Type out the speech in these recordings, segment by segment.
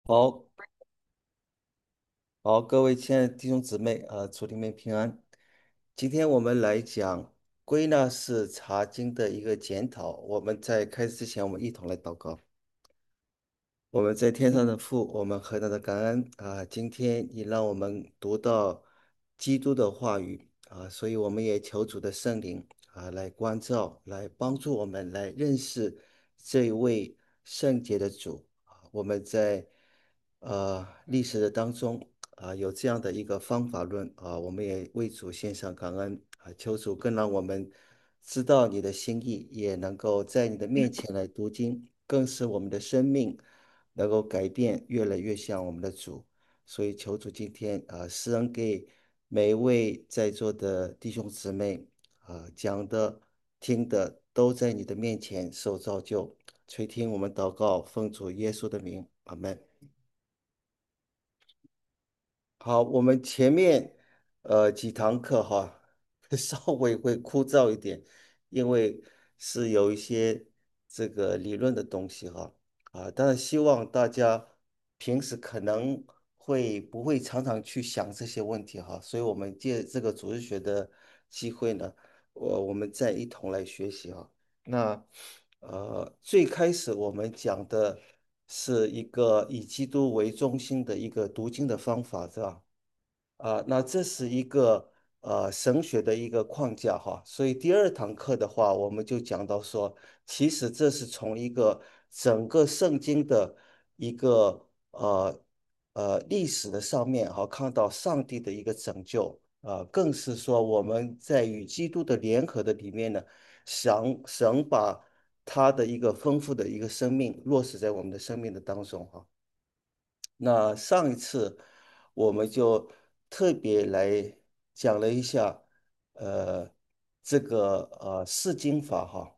好，好，各位亲爱的弟兄姊妹，祝你们平安。今天我们来讲归纳式查经的一个检讨。我们在开始之前，我们一同来祷告。我们在天上的父，我们何等的感恩今天你让我们读到基督的话语所以我们也求主的圣灵来关照，来帮助我们来认识这一位圣洁的主我们在历史的当中有这样的一个方法论我们也为主献上感恩求主更让我们知道你的心意，也能够在你的面前来读经，更使我们的生命能够改变，越来越像我们的主。所以求主今天施恩给每一位在座的弟兄姊妹讲的、听的都在你的面前受造就。垂听我们祷告，奉主耶稣的名，阿门。好，我们前面几堂课哈，稍微会枯燥一点，因为是有一些这个理论的东西哈但是希望大家平时可能不会常常去想这些问题哈，所以我们借这个主日学的机会呢，我们再一同来学习哈。那最开始我们讲的是一个以基督为中心的一个读经的方法，是吧？那这是一个神学的一个框架哈，所以第二堂课的话，我们就讲到说，其实这是从一个整个圣经的一个历史的上面哈，看到上帝的一个拯救更是说我们在与基督的联合的里面呢，想把他的一个丰富的一个生命落实在我们的生命的当中哈。那上一次我们就特别来讲了一下，呃，这个释经法哈，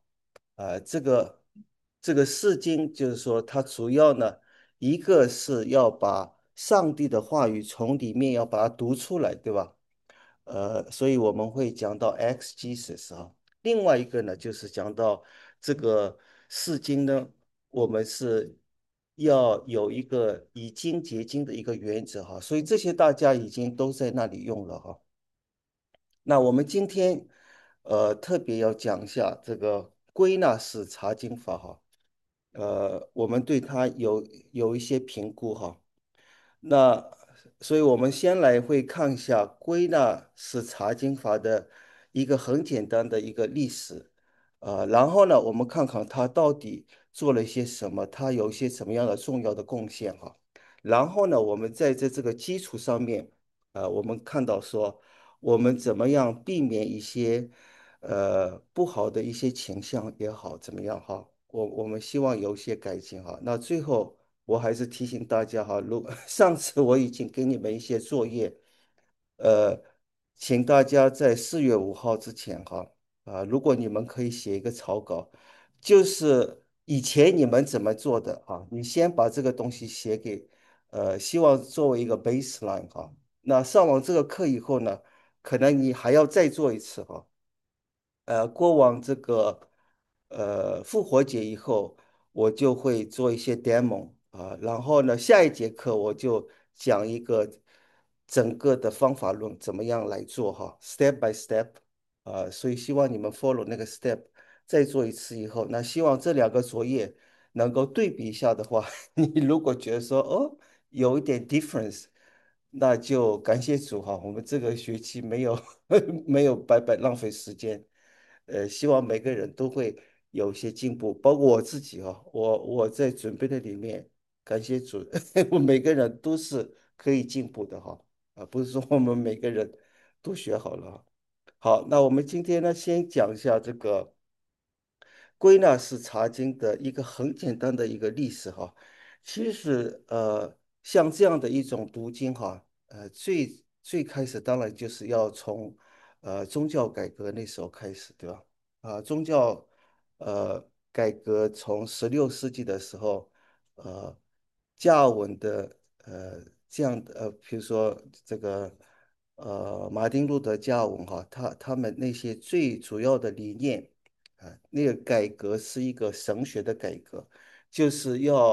这个释经就是说，它主要呢，一个是要把上帝的话语从里面要把它读出来，对吧？所以我们会讲到 exegesis 另外一个呢，就是讲到这个释经呢，我们是要有一个以经结经的一个原则哈，所以这些大家已经都在那里用了哈。那我们今天特别要讲一下这个归纳式查经法哈，我们对它有一些评估哈。那所以我们先来会看一下归纳式查经法的一个很简单的一个历史，然后呢，我们看看他到底做了一些什么，他有一些什么样的重要的贡献哈。然后呢，我们在这个基础上面，我们看到说，我们怎么样避免一些不好的一些倾向也好，怎么样哈？我们希望有一些改进哈。那最后我还是提醒大家哈，上次我已经给你们一些作业，呃，请大家在4月5号之前哈如果你们可以写一个草稿，就是以前你们怎么做的你先把这个东西写给希望作为一个 baseline 那上完这个课以后呢，可能你还要再做一次过往这个复活节以后，我就会做一些 demo 然后呢，下一节课我就讲一个整个的方法论怎么样来做step by step 所以希望你们 follow 那个 step，再做一次以后，那希望这两个作业能够对比一下的话，你如果觉得说有一点 difference，那就感谢主我们这个学期没有没有白白浪费时间。希望每个人都会有一些进步，包括我自己我在准备的里面，感谢主，我每个人都是可以进步的不是说我们每个人都学好了好，那我们今天呢，先讲一下这个归纳式查经的一个很简单的一个历史其实像这样的一种读经最开始当然就是要从宗教改革那时候开始，对吧？宗教改革从16世纪的时候，呃，加尔文的这样的比如说这个马丁路德加尔文他们那些最主要的理念那个改革是一个神学的改革，就是要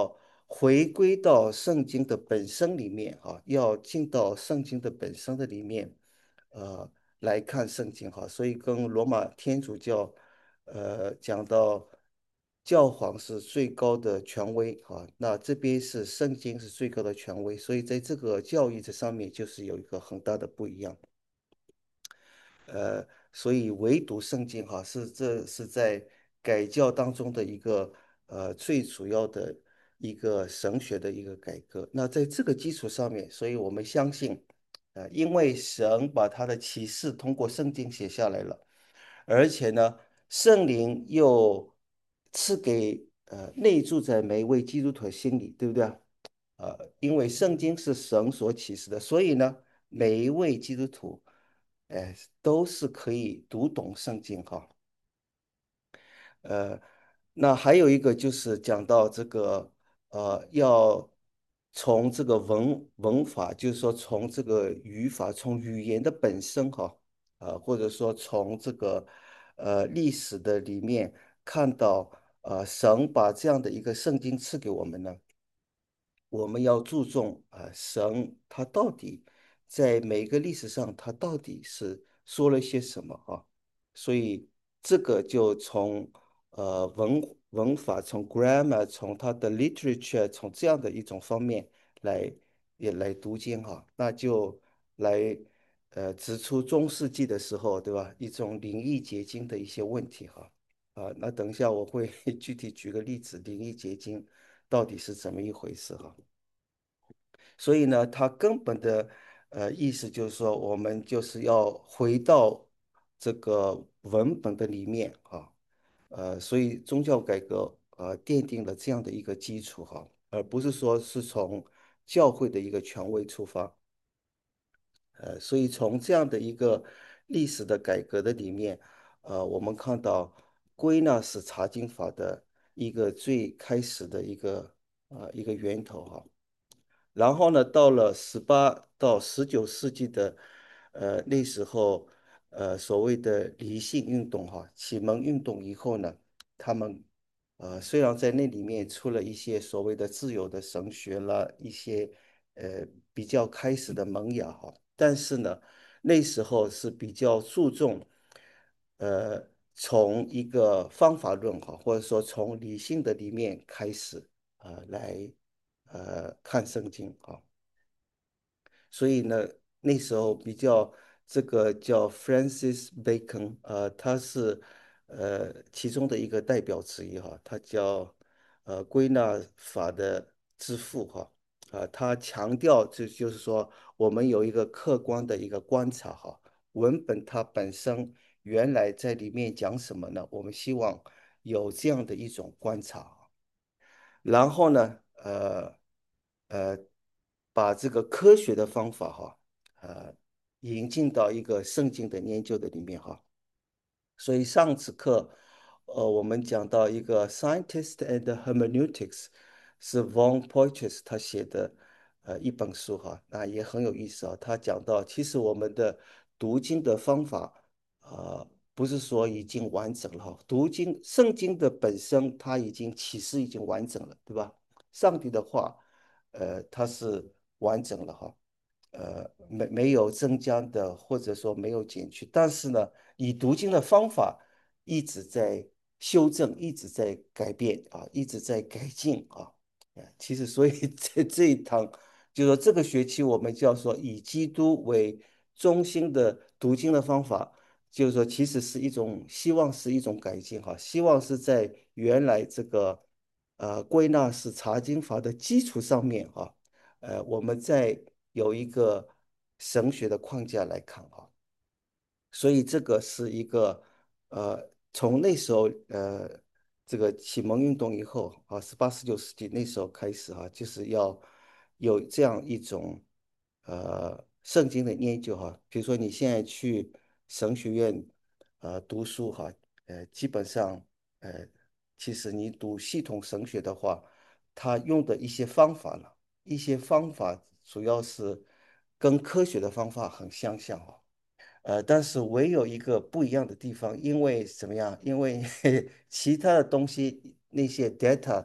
回归到圣经的本身里面啊，要进到圣经的本身的里面，呃，来看圣经哈。所以跟罗马天主教，讲到教皇是最高的权威啊，那这边是圣经是最高的权威，所以在这个教义这上面就是有一个很大的不一样。所以唯独圣经哈这是在改教当中的一个最主要的一个神学的一个改革。那在这个基础上面，所以我们相信，因为神把他的启示通过圣经写下来了，而且呢，圣灵又赐给内住在每一位基督徒心里，对不对啊？因为圣经是神所启示的，所以呢，每一位基督徒，都是可以读懂圣经哈。呃，那还有一个就是讲到这个，要从这个文法，就是说从这个语法，从语言的本身哈，或者说从这个历史的里面看到，神把这样的一个圣经赐给我们呢。我们要注重神他到底在每个历史上他到底是说了些什么啊？所以这个就从文法，从 grammar，从它的 literature，从这样的一种方面来也来读经哈，那就来指出中世纪的时候，对吧？一种灵异结晶的一些问题哈。那等一下我会具体举个例子，灵异结晶到底是怎么一回事哈。所以呢，它根本的意思就是说，我们就是要回到这个文本的里面啊，所以宗教改革奠定了这样的一个基础哈，而不是说是从教会的一个权威出发。所以从这样的一个历史的改革的里面，我们看到归纳是查经法的一个最开始的一个源头哈。然后呢，到了18到19世纪的那时候，所谓的理性运动哈，启蒙运动以后呢，他们虽然在那里面出了一些所谓的自由的神学啦，一些比较开始的萌芽哈，但是呢，那时候是比较注重呃从一个方法论哈，或者说从理性的里面开始来看圣经啊。所以呢，那时候比较这个叫 Francis Bacon，他是其中的一个代表之一哈，他叫归纳法的之父哈，他强调就是说我们有一个客观的一个观察哈，文本它本身原来在里面讲什么呢？我们希望有这样的一种观察。然后呢，呃，把这个科学的方法哈，引进到一个圣经的研究的里面哈。所以上次课，我们讲到一个《Scientist and Hermeneutics》，是 Von Poitras 他写的一本书哈，那也很有意思啊。他讲到，其实我们的读经的方法，不是说已经完整了哈，读经圣经的本身它已经启示已经完整了，对吧？上帝的话，它是完整了哈。没有增加的，或者说没有减去，但是呢，你读经的方法一直在修正，一直在改变啊，一直在改进啊。其实所以在这一堂，就说这个学期我们叫做以基督为中心的读经的方法，就是说其实是一种希望是一种改进哈，希望是在原来这个归纳式查经法的基础上面啊。我们再有一个神学的框架来看啊，所以这个是一个从那时候这个启蒙运动以后啊，18、19世纪那时候开始啊，就是要有这样一种圣经的研究哈，比如说你现在去神学院读书哈，基本上呃其实你读系统神学的话，他用的一些方法呢。一些方法主要是跟科学的方法很相像哦，但是唯有一个不一样的地方，因为怎么样？因为其他的东西那些 data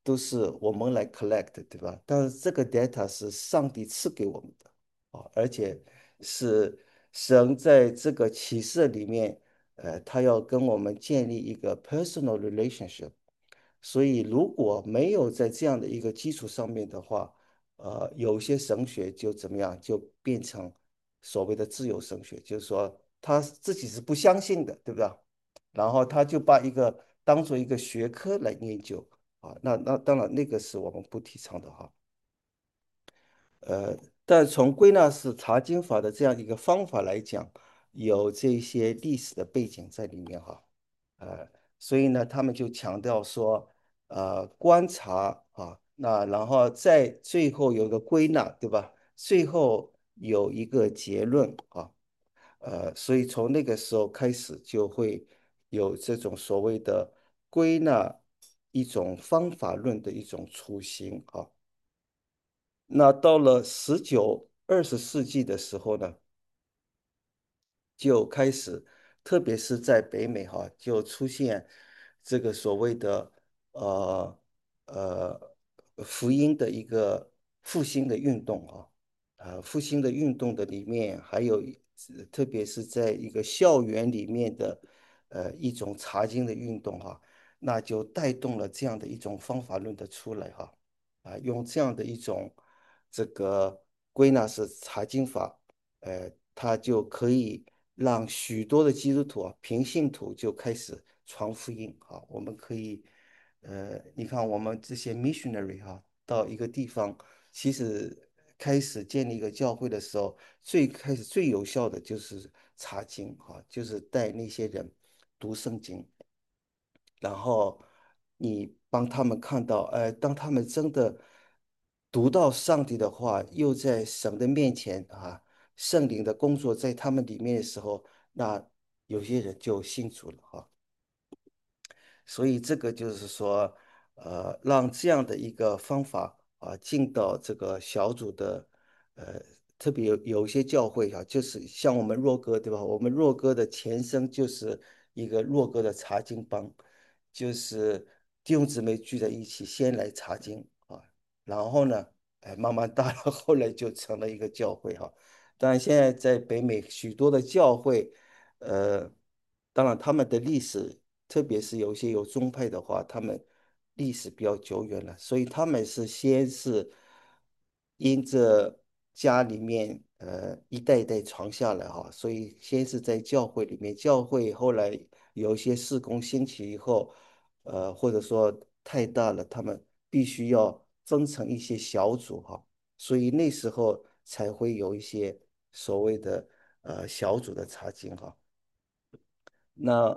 都是我们来 collect，对吧？但是这个 data 是上帝赐给我们的啊，而且是神在这个启示里面，他要跟我们建立一个 personal relationship。所以如果没有在这样的一个基础上面的话，有些神学就怎么样，就变成所谓的自由神学，就是说他自己是不相信的，对不对？然后他就把一个当做一个学科来研究啊，那当然那个是我们不提倡的哈。呃，但从归纳式查经法的这样一个方法来讲，有这些历史的背景在里面哈。呃，所以呢，他们就强调说，观察啊，那然后在最后有个归纳，对吧？最后有一个结论啊。所以从那个时候开始就会有这种所谓的归纳一种方法论的一种雏形啊。那到了19、20世纪的时候呢，就开始，特别是在北美哈，就出现这个所谓的呃呃福音的一个复兴的运动啊。复兴的运动的里面还有特别是在一个校园里面的一种查经的运动哈，那就带动了这样的一种方法论的出来哈。用这样的一种这个归纳式查经法。它就可以让许多的基督徒啊，平信徒就开始传福音啊。我们可以，你看我们这些 missionary 哈，到一个地方，其实开始建立一个教会的时候，最开始最有效的就是查经啊，就是带那些人读圣经。然后你帮他们看到，当他们真的读到上帝的话，又在神的面前啊，圣灵的工作在他们里面的时候，那有些人就信主了哈。所以这个就是说，让这样的一个方法啊，进到这个小组的，呃，特别有一些教会啊，就是像我们若歌对吧？我们若歌的前身就是一个若歌的查经班，就是弟兄姊妹聚在一起，先来查经啊，然后呢，慢慢大了，后来就成了一个教会哈。但现在在北美许多的教会，呃，当然他们的历史。特别是有一些有宗派的话，他们历史比较久远了，所以他们是先是因着家里面一代一代传下来哈，所以先是在教会里面，教会后来有一些事工兴起以后，或者说太大了，他们必须要分成一些小组哈，所以那时候才会有一些所谓的小组的查经哈。那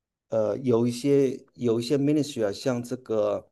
有一些 ministry 啊，像这个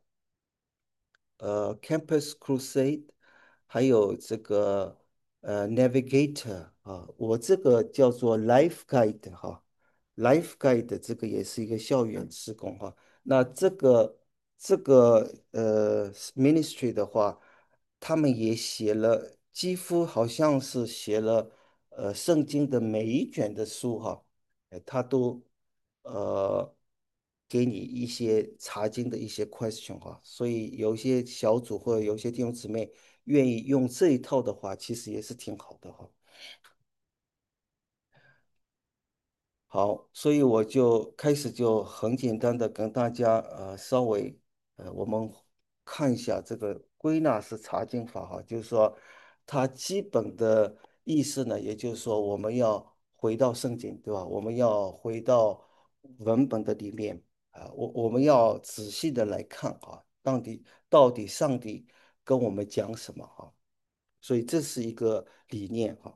Campus Crusade，还有这个Navigator 啊，我这个叫做 Life Guide 哈，Life Guide 这个也是一个校园施工哈。那这个ministry 的话，他们也写了，几乎好像是写了圣经的每一卷的书哈。他都呃给你一些查经的一些 question 哈，所以有一些小组或者有一些弟兄姊妹愿意用这一套的话，其实也是挺好的哈。好，所以我就开始就很简单的跟大家稍微我们看一下这个归纳式查经法哈，就是说它基本的意思呢，也就是说我们要回到圣经，对吧？我们要回到文本的里面我们要仔细的来看啊，到底上帝跟我们讲什么哈？所以这是一个理念哈。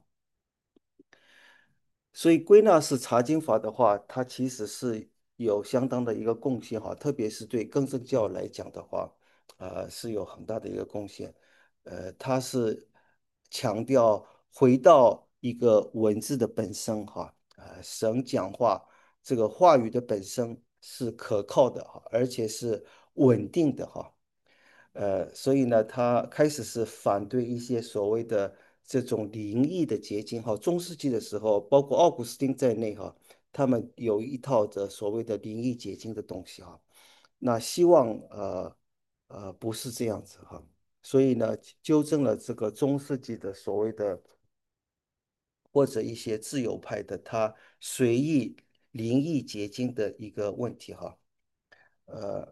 所以归纳式查经法的话，它其实是有相当的一个贡献哈，特别是对更正教来讲的话，是有很大的一个贡献。它是强调回到一个文字的本身哈，神讲话这个话语的本身是可靠的哈，而且是稳定的哈。所以呢，他开始是反对一些所谓的这种灵异的结晶哈。中世纪的时候，包括奥古斯丁在内哈，他们有一套的所谓的灵异结晶的东西哈。那希望不是这样子哈。所以呢，纠正了这个中世纪的所谓的或者一些自由派的他随意灵异结晶的一个问题哈。呃，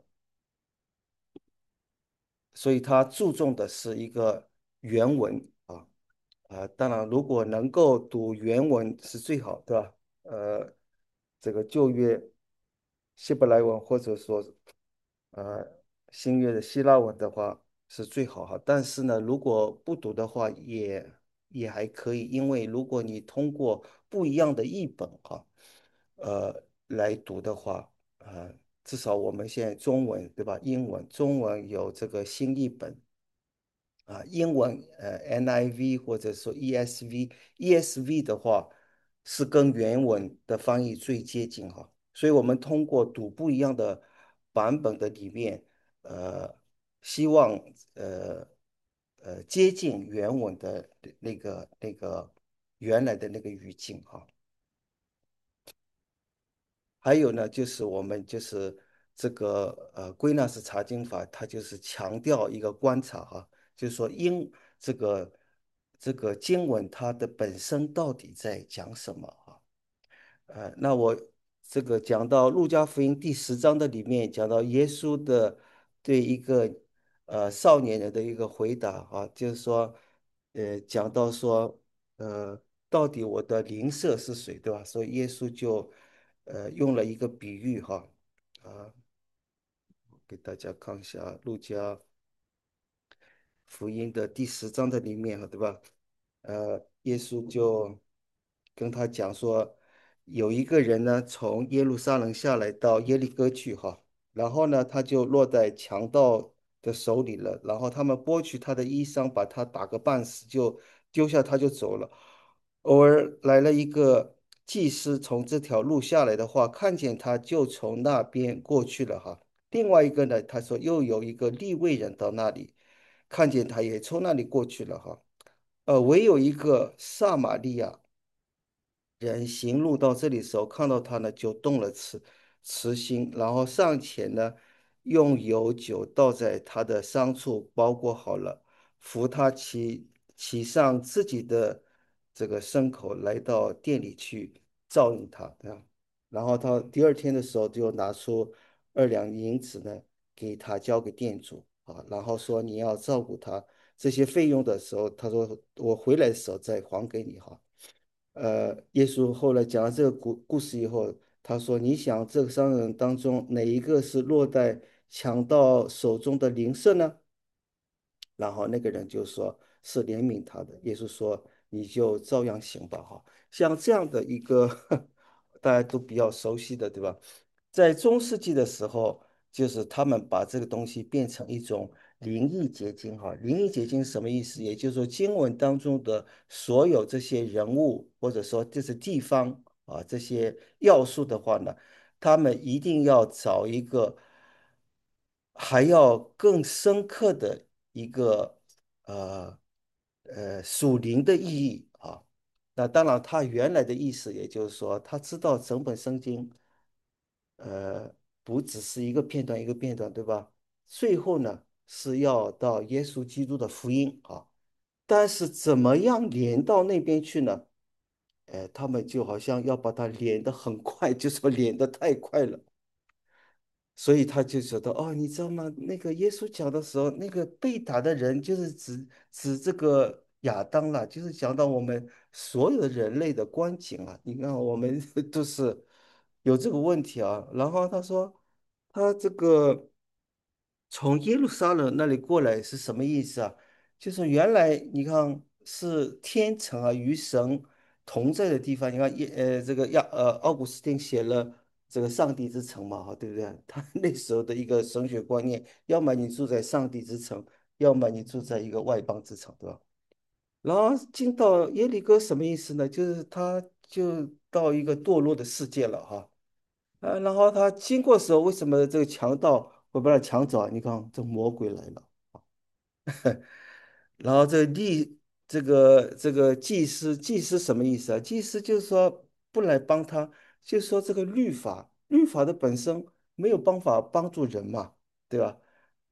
所以他注重的是一个原文啊。当然，如果能够读原文是最好，对吧？这个旧约希伯来文或者说呃新约的希腊文的话是最好哈。但是呢，如果不读的话也还可以，因为如果你通过不一样的译本哈，来读的话，至少我们现在中文对吧？英文中文有这个新译本。英文NIV 或者说 ESV，ESV 的话是跟原文的翻译最接近哈，所以我们通过读不一样的版本的里面，呃，希望呃接近原文的那个原来的那个语境哈。还有呢，就是我们就是这个归纳式查经法，它就是强调一个观察哈，就是说这个经文它的本身到底在讲什么啊？那我这个讲到路加福音第10章的里面，讲到耶稣的对一个少年人的一个回答啊，就是说讲到说呃到底我的邻舍是谁，对吧？所以耶稣就用了一个比喻哈。啊，给大家看一下路加福音的第10章的里面哈，对吧？耶稣就跟他讲说，有一个人呢从耶路撒冷下来到耶利哥去哈，然后呢他就落在强盗的手里了，然后他们剥去他的衣裳，把他打个半死，就丢下他就走了。偶尔来了一个祭司从这条路下来的话，看见他就从那边过去了哈。另外一个呢，他说又有一个利未人到那里，看见他也从那里过去了哈。唯有一个撒玛利亚人行路到这里的时候，看到他呢，就动了慈心，然后上前呢，用油酒倒在他的伤处，包裹好了，扶他骑上自己的这个牲口，来到店里去照应他，对吧？然后他第二天的时候，就拿出2两银子呢，给他交给店主啊，然后说你要照顾他这些费用的时候，他说我回来的时候再还给你哈。耶稣后来讲了这个故事以后，他说：“你想这个商人当中哪一个是落在强盗手中的邻舍呢？”然后那个人就说是怜悯他的。耶稣说：“你就照样行吧。”哈，像这样的一个大家都比较熟悉的，对吧？在中世纪的时候，就是他们把这个东西变成一种灵异结晶。哈，灵异结晶是什么意思？也就是说，经文当中的所有这些人物，或者说这些地方啊，这些要素的话呢，他们一定要找一个还要更深刻的一个呃属灵的意义啊。那当然，他原来的意思，也就是说，他知道整本圣经，不只是一个片段一个片段，对吧？最后呢，是要到耶稣基督的福音啊。但是怎么样连到那边去呢？他们就好像要把它连得很快，就说连得太快了。所以他就觉得哦，你知道吗？那个耶稣讲的时候，那个被打的人就是指这个亚当了，就是讲到我们所有的人类的光景啊。你看，我们都是有这个问题啊。然后他说，他这个从耶路撒冷那里过来是什么意思啊？就是原来你看是天城啊，与神同在的地方。你看这个奥古斯丁写了这个上帝之城嘛，哈，对不对？他那时候的一个神学观念，要么你住在上帝之城，要么你住在一个外邦之城，对吧？然后进到耶利哥什么意思呢？就是他就到一个堕落的世界了哈。然后他经过的时候，为什么这个强盗会把他抢走啊？你看，这魔鬼来了。然后这个祭司什么意思啊？祭司就是说不来帮他，就是说这个律法的本身没有办法帮助人嘛，对吧？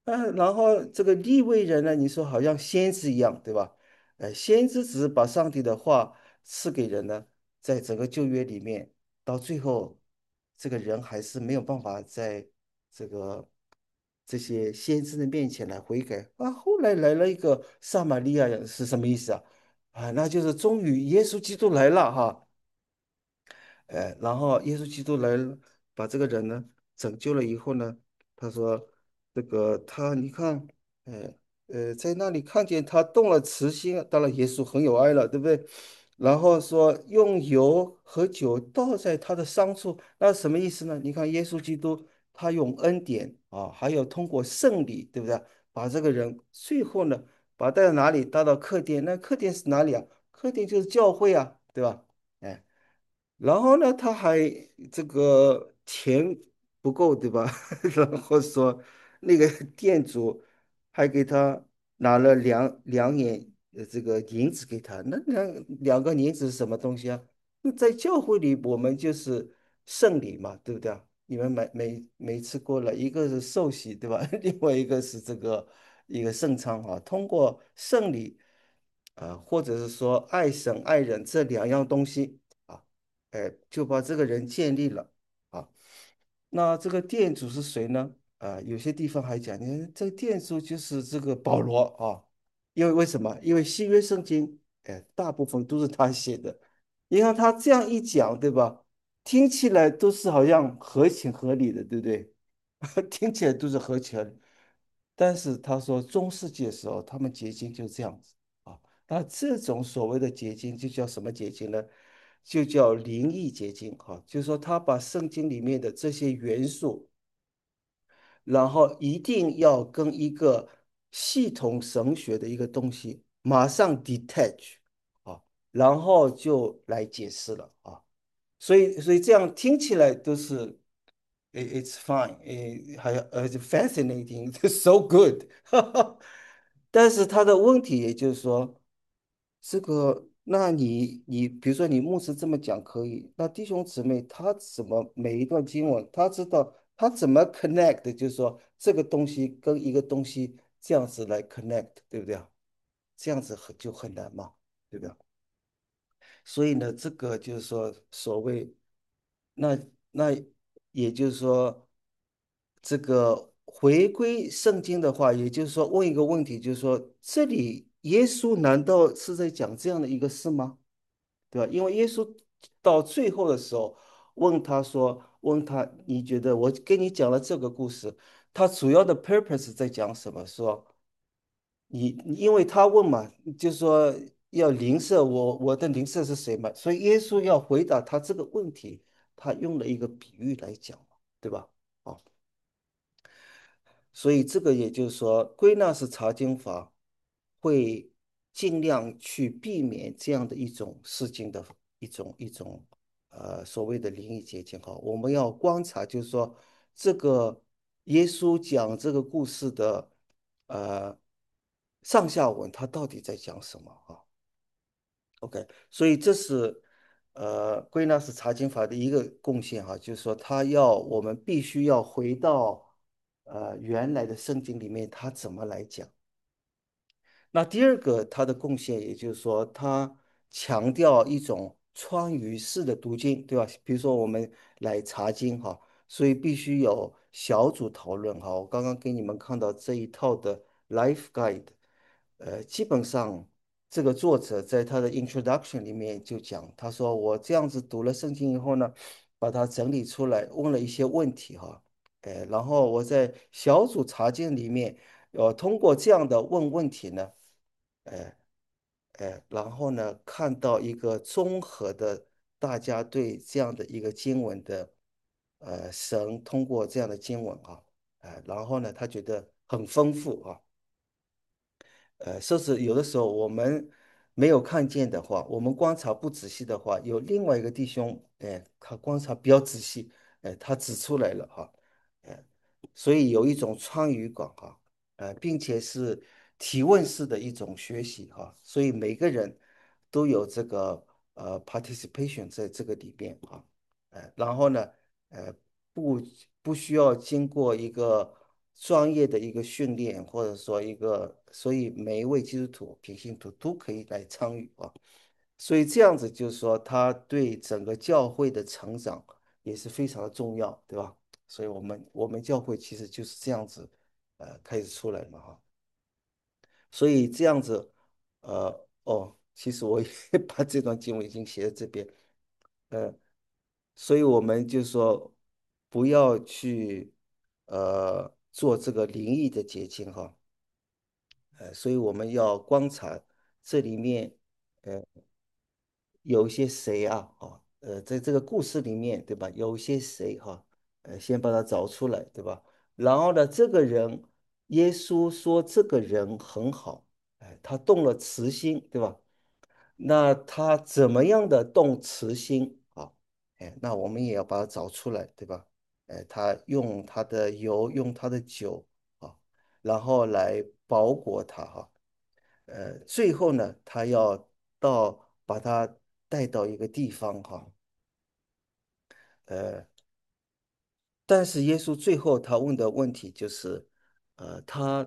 然后这个利未人呢，你说好像先知一样，对吧？先知只是把上帝的话赐给人呢，在整个旧约里面，到最后，这个人还是没有办法在这个这些先知的面前来悔改啊。后来来了一个撒玛利亚人，是什么意思啊？那就是终于耶稣基督来了哈。然后耶稣基督来了，把这个人呢拯救了以后呢，他说这个他你看，呃在那里看见他动了慈心，当然耶稣很有爱了，对不对？然后说用油和酒倒在他的伤处，那什么意思呢？你看耶稣基督他用恩典啊，还有通过圣礼，对不对？把这个人最后呢，把他带到哪里？带到客店，那客店是哪里啊？客店就是教会啊，对吧？哎。然后呢，他还这个钱不够，对吧？然后说那个店主还给他拿了两眼这个银子给他，那两个银子是什么东西啊？那在教会里我们就是圣礼嘛，对不对啊？你们每次过了，一个是受洗，对吧？另外一个是这个一个圣餐啊，通过圣礼或者是说爱神爱人这两样东西。啊。就把这个人建立了啊。那这个店主是谁呢？有些地方还讲，你看这个店主就是这个保罗啊。因为为什么？因为新约圣经，大部分都是他写的。你看他这样一讲，对吧？听起来都是好像合情合理的，对不对？听起来都是合情合理。但是他说中世纪的时候，他们结晶就这样子啊。那这种所谓的结晶就叫什么结晶呢？就叫灵异结晶哈。就是说他把圣经里面的这些元素，然后一定要跟一个系统神学的一个东西马上 detach 啊，然后就来解释了啊。所以这样听起来都是it's fine，还fascinating，so good，但是他的问题也就是说，这个，那你比如说你牧师这么讲可以，那弟兄姊妹他怎么每一段经文他知道他怎么 connect，就是说这个东西跟一个东西这样子来 connect，对不对啊？这样子就很难嘛，对不对？所以呢，这个就是说，所谓那那也就是说，这个回归圣经的话，也就是说，问一个问题，就是说，这里耶稣难道是在讲这样的一个事吗？对吧？因为耶稣到最后的时候问他说，问他，你觉得我跟你讲了这个故事，他主要的 purpose 在讲什么？说。因为他问嘛，就说要邻舍，我的邻舍是谁嘛？所以耶稣要回答他这个问题，他用了一个比喻来讲嘛，对吧？啊，所以这个也就是说，归纳式查经法会尽量去避免这样的一种事情的一种所谓的灵异结晶哈。我们要观察，就是说这个耶稣讲这个故事的呃上下文，他到底在讲什么啊？OK，所以这是归纳式查经法的一个贡献哈，就是说我们必须要回到原来的圣经里面，它怎么来讲。那第二个它的贡献，也就是说，它强调一种川渝式的读经，对吧？比如说我们来查经哈，所以必须有小组讨论哈。我刚刚给你们看到这一套的 Life Guide，基本上这个作者在他的 Introduction 里面就讲，他说我这样子读了圣经以后呢，把它整理出来，问了一些问题哈。然后我在小组查经里面，通过这样的问问题呢。哎然后呢，看到一个综合的大家对这样的一个经文的神通过这样的经文啊，然后呢，他觉得很丰富啊。甚至有的时候我们没有看见的话，我们观察不仔细的话，有另外一个弟兄，他观察比较仔细，他指出来了哈。哎，所以有一种川渝感哈。并且是提问式的一种学习哈。所以每个人都有这个participation 在这个里面哈。然后呢，呃，不不需要经过一个。 专业的一个训练，或者说一个，所以每一位基督徒、平信徒都可以来参与啊。所以这样子就是说，他对整个教会的成长也是非常的重要，对吧？所以我们教会其实就是这样子，开始出来嘛哈。所以这样子，其实我也把这段经文已经写在这边，呃，所以我们就说不要去做这个灵异的结晶哈，所以我们要观察这里面。有一些谁啊，在这个故事里面，对吧？有一些谁哈，先把他找出来，对吧？然后呢，这个人，耶稣说这个人很好，他动了慈心，对吧？那他怎么样的动慈心啊？那我们也要把它找出来，对吧？他用他的油，用他的酒啊，然后来包裹他哈。最后呢，他要把他带到一个地方哈，呃，但是耶稣最后他问的问题就是，他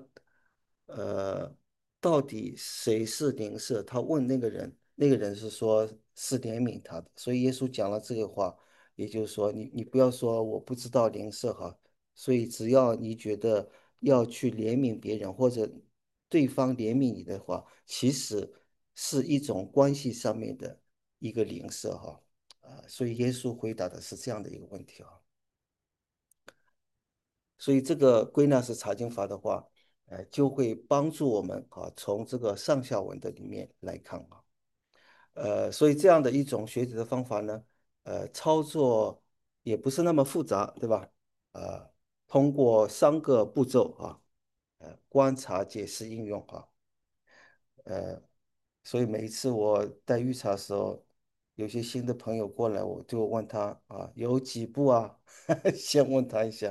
到底谁是灵舍？他问那个人，那个人是说是怜悯他的，所以耶稣讲了这个话，也就是说你不要说我不知道灵舍哈，所以只要你觉得要去怜悯别人或者对方怜悯你的话，其实是一种关系上面的一个灵舍哈。所以耶稣回答的是这样的一个问题啊。所以这个归纳式查经法的话，就会帮助我们啊，从这个上下文的里面来看啊，所以这样的一种学习的方法呢，操作也不是那么复杂，对吧？呃，通过3个步骤啊，观察、解释、应用啊，呃，所以每一次我带预查的时候，有些新的朋友过来，我就问他啊，有几步啊？先问他一下。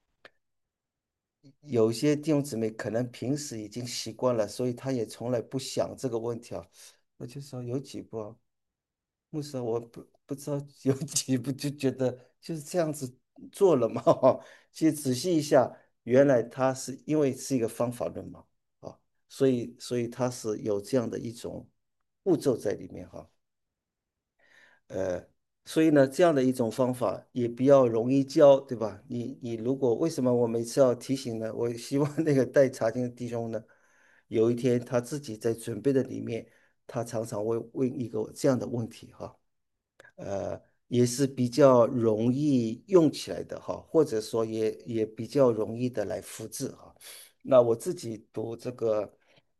有些弟兄姊妹可能平时已经习惯了，所以他也从来不想这个问题啊。我就说有几步啊，牧师啊，我不知道有几步，就觉得就是这样子做了嘛。其实仔细一下，原来他是因为是一个方法论嘛，啊，所以他是有这样的一种步骤在里面哈。呃，所以呢，这样的一种方法也比较容易教，对吧？你如果为什么我每次要提醒呢？我希望那个带查经的弟兄呢，有一天他自己在准备的里面，他常常会问一个这样的问题哈，也是比较容易用起来的哈，或者说也比较容易的来复制哈。那我自己读这个。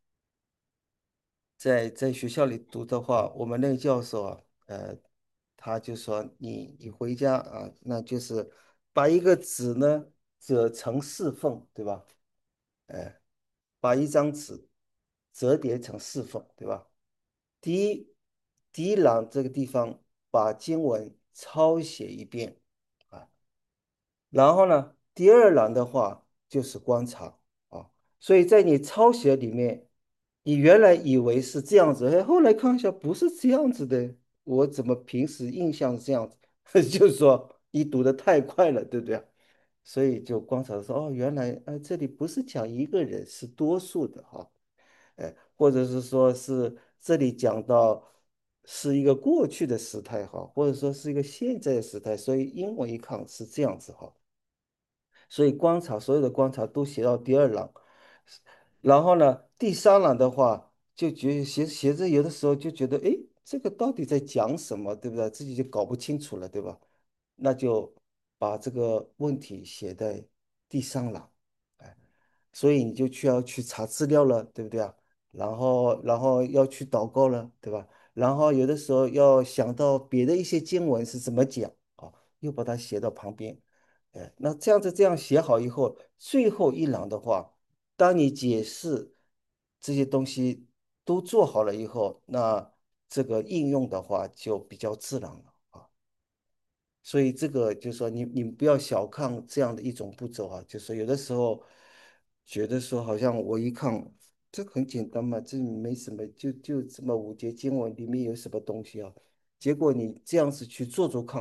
在学校里读的话，我们那个教授啊，他就说你回家啊，那就是把一个纸呢折成4份，对吧？呃，把一张纸折叠成4份，对吧？第一第一栏这个地方把经文抄写一遍啊，然后呢，第二栏的话就是观察啊，所以在你抄写里面，你原来以为是这样子，哎，后来看一下不是这样子的，我怎么平时印象是这样子？就是说你读的太快了，对不对？所以就观察说，哦，原来这里不是讲一个人，是多数的哈，或者是说是这里讲到是一个过去的时态哈，或者说是一个现在的时态，所以英文一看是这样子哈。所以所有的观察都写到第二栏，然后呢，第三栏的话就觉得写着有的时候就觉得，诶，这个到底在讲什么，对不对？自己就搞不清楚了，对吧？那就把这个问题写在第三栏，哎，所以你就要去查资料了，对不对啊？然后要去祷告了，对吧？然后有的时候要想到别的一些经文是怎么讲啊，又把它写到旁边。那这样写好以后，最后一栏的话，当你解释这些东西都做好了以后，那这个应用的话就比较自然了啊。所以这个就是说你不要小看这样的一种步骤啊，就是有的时候觉得说好像我一看这很简单嘛，这没什么，就这么5节经文里面有什么东西啊？结果你这样子去做做看，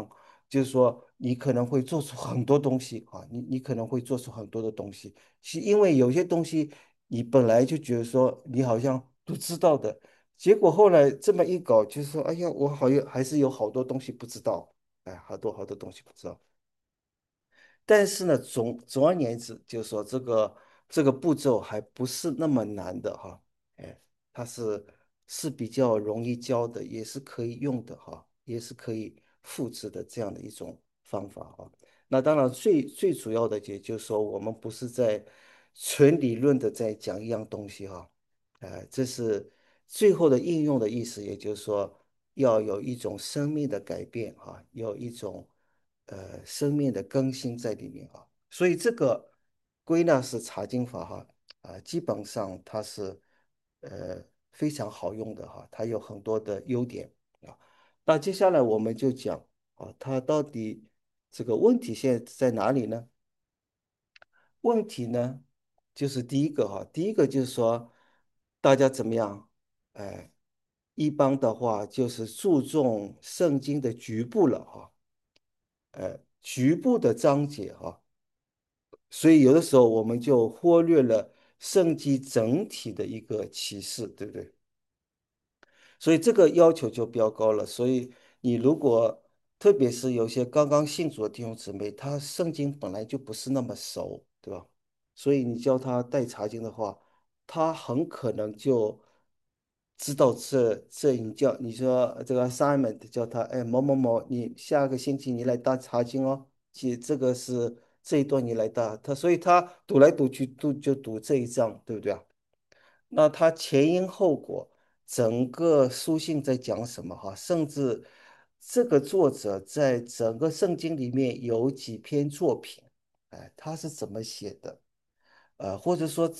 就是说你可能会做出很多东西啊，你可能会做出很多的东西，是因为有些东西你本来就觉得说你好像都知道的，结果后来这么一搞，就是说，哎呀，我好像还是有好多东西不知道，哎，好多东西不知道。但是呢，总而言之，就是说这个步骤还不是那么难的哈，哎，它是比较容易教的，也是可以用的哈，也是可以复制的这样的一种方法哈。那当然最主要的，也就是说，我们不是在纯理论的在讲一样东西哈，这是最后的应用的意思，也就是说，要有一种生命的改变哈，有一种生命的更新在里面啊。所以这个归纳式查经法哈，基本上它是呃非常好用的哈，它有很多的优点啊。那接下来我们就讲啊，它到底这个问题现在在哪里呢？问题呢，就是第一个哈，第一个就是说，大家怎么样？哎，一般的话就是注重圣经的局部了哈，局部的章节哈，所以有的时候我们就忽略了圣经整体的一个启示，对不对？所以这个要求就比较高了。所以你如果特别是有些刚刚信主的弟兄姊妹，他圣经本来就不是那么熟，对吧？所以你教他带查经的话，他很可能就知道你说这个 assignment 叫他哎某某某，你下个星期你来带查经哦，这个是这一段你来带他，所以他读来读去就读这一章，对不对啊？那它前因后果，整个书信在讲什么哈？甚至这个作者在整个圣经里面有几篇作品，哎，他是怎么写的？或者说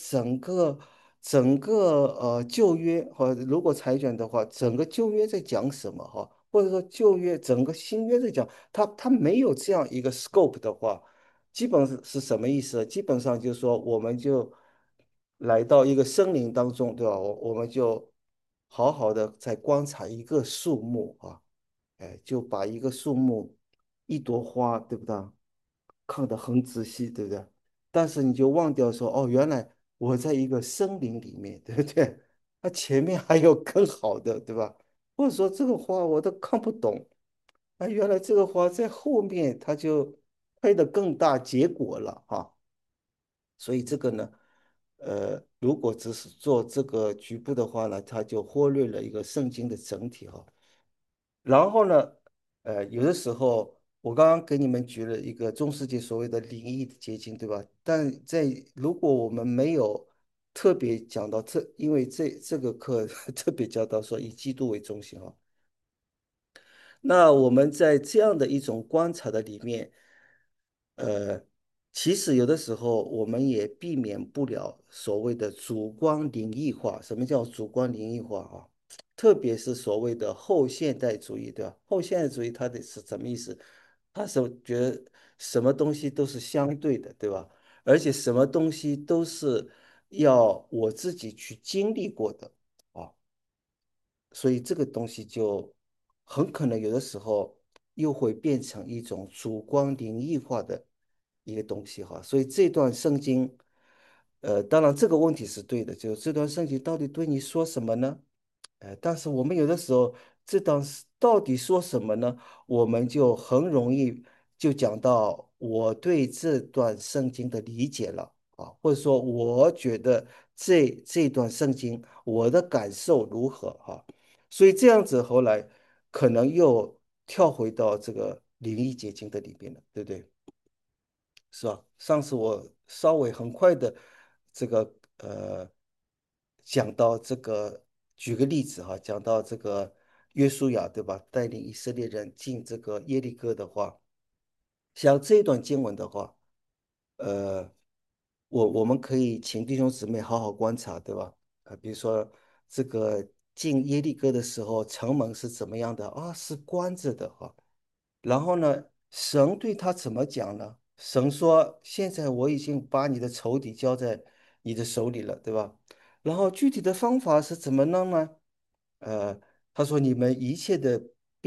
整个旧约或如果裁卷的话，整个旧约在讲什么哈？或者说旧约整个新约在讲，它没有这样一个 scope 的话，基本是什么意思？基本上就是说，我们就来到一个森林当中，对吧？我们就好好的在观察一个树木啊，哎，就把一个树木一朵花，对不对？看得很仔细，对不对？但是你就忘掉说，哦，原来我在一个森林里面，对不对？它前面还有更好的，对吧？或者说这个花我都看不懂，啊，原来这个花在后面它就开得更大结果了啊。所以这个呢，如果只是做这个局部的话呢，它就忽略了一个圣经的整体哈。然后呢，有的时候我刚刚给你们举了一个中世纪所谓的灵异的结晶，对吧？但如果我们没有特别讲到因为这个课特别教到说以基督为中心哈，那我们在这样的一种观察的里面。呃，其实有的时候我们也避免不了所谓的主观灵异化。什么叫主观灵异化啊？特别是所谓的后现代主义，对吧？后现代主义它的是什么意思？他是觉得什么东西都是相对的，对吧？而且什么东西都是要我自己去经历过的啊。所以这个东西就很可能有的时候又会变成一种主观灵异化的一个东西哈。所以这段圣经，当然这个问题是对的，就是这段圣经到底对你说什么呢？但是我们有的时候这段到底说什么呢？我们就很容易就讲到我对这段圣经的理解了啊，或者说我觉得这段圣经我的感受如何哈。所以这样子后来可能又跳回到这个灵异结晶的里面了，对不对？是吧？上次我稍微很快的这个讲到这个，举个例子哈，讲到这个约书亚对吧？带领以色列人进这个耶利哥的话，像这一段经文的话，呃，我们可以请弟兄姊妹好好观察，对吧？比如说这个进耶利哥的时候，城门是怎么样的啊？是关着的哈。然后呢，神对他怎么讲呢？神说：“现在我已经把你的仇敌交在你的手里了，对吧？”然后具体的方法是怎么弄呢？呃，他说：“你们一切的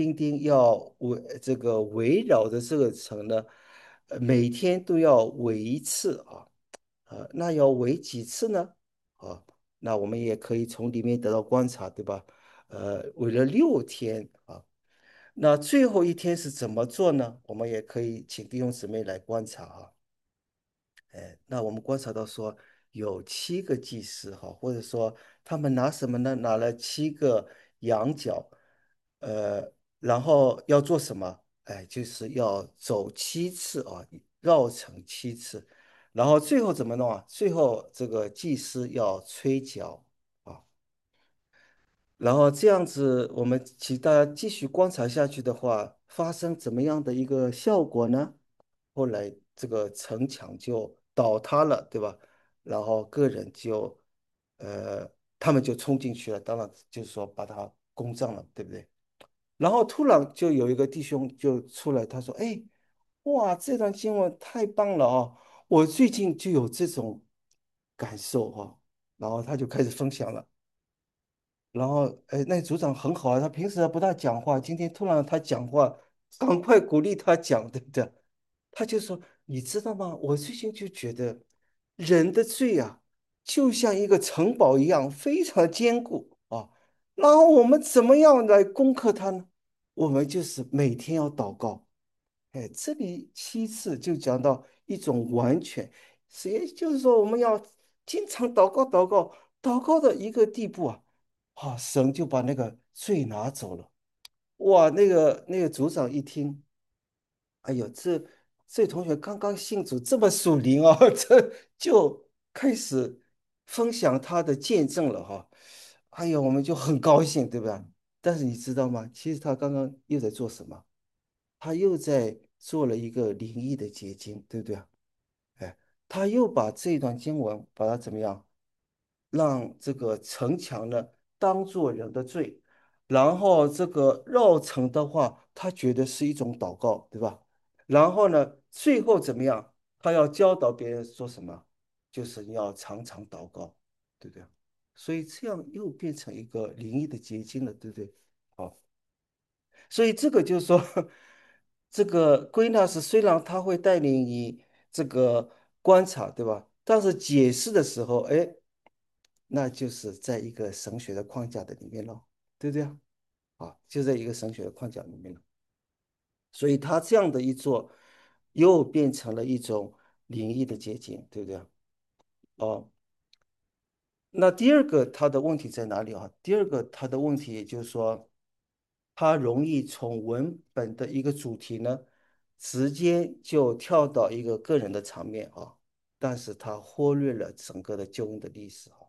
兵丁要围绕着这个城呢，每天都要围一次啊，那要围几次呢？啊，那我们也可以从里面得到观察，对吧？围了6天啊，那最后一天是怎么做呢？我们也可以请弟兄姊妹来观察啊。那我们观察到说，有7个祭司哈，或者说他们拿什么呢？拿了7个羊角，然后要做什么？就是要走7次啊，绕城7次，然后最后怎么弄啊？最后这个祭司要吹角啊。然后这样子，我们请大家继续观察下去的话，发生怎么样的一个效果呢？后来这个城墙就倒塌了，对吧？然后个人就，呃，他们就冲进去了，当然就是说把他攻占了，对不对？然后突然就有一个弟兄就出来，他说：“哎，哇，这段经文太棒了哦！我最近就有这种感受哈。”然后他就开始分享了。然后，那组长很好啊，他平时不大讲话，今天突然他讲话，赶快鼓励他讲，对不对？他就说：“你知道吗？我最近就觉得人的罪啊，就像一个城堡一样，非常坚固啊。然后我们怎么样来攻克它呢？我们就是每天要祷告。这里7次就讲到一种完全，也就是说我们要经常祷告，祷告，祷告的一个地步啊。”神就把那个罪拿走了。哇，那个组长一听，哎呦，这同学刚刚信主，这么属灵哦，这就开始分享他的见证了哈。哎呦，我们就很高兴，对吧？但是你知道吗？其实他刚刚又在做什么？他又在做了一个灵异的结晶，对不对啊？哎，他又把这段经文把它怎么样，让这个城墙呢当做人的罪，然后这个绕城的话，他觉得是一种祷告，对吧？然后呢，最后怎么样？他要教导别人说什么？就是你要常常祷告，对不对？所以这样又变成一个灵异的结晶了，对不对？好。所以这个就是说，这个归纳是虽然它会带领你这个观察，对吧？但是解释的时候，那就是在一个神学的框架的里面咯，对不对啊？就在一个神学的框架里面了。所以他这样的一做，又变成了一种灵异的结晶，对不对啊？哦，那第二个它的问题在哪里啊？第二个它的问题也就是说，它容易从文本的一个主题呢，直接就跳到一个个人的场面啊，但是它忽略了整个的救恩的历史啊。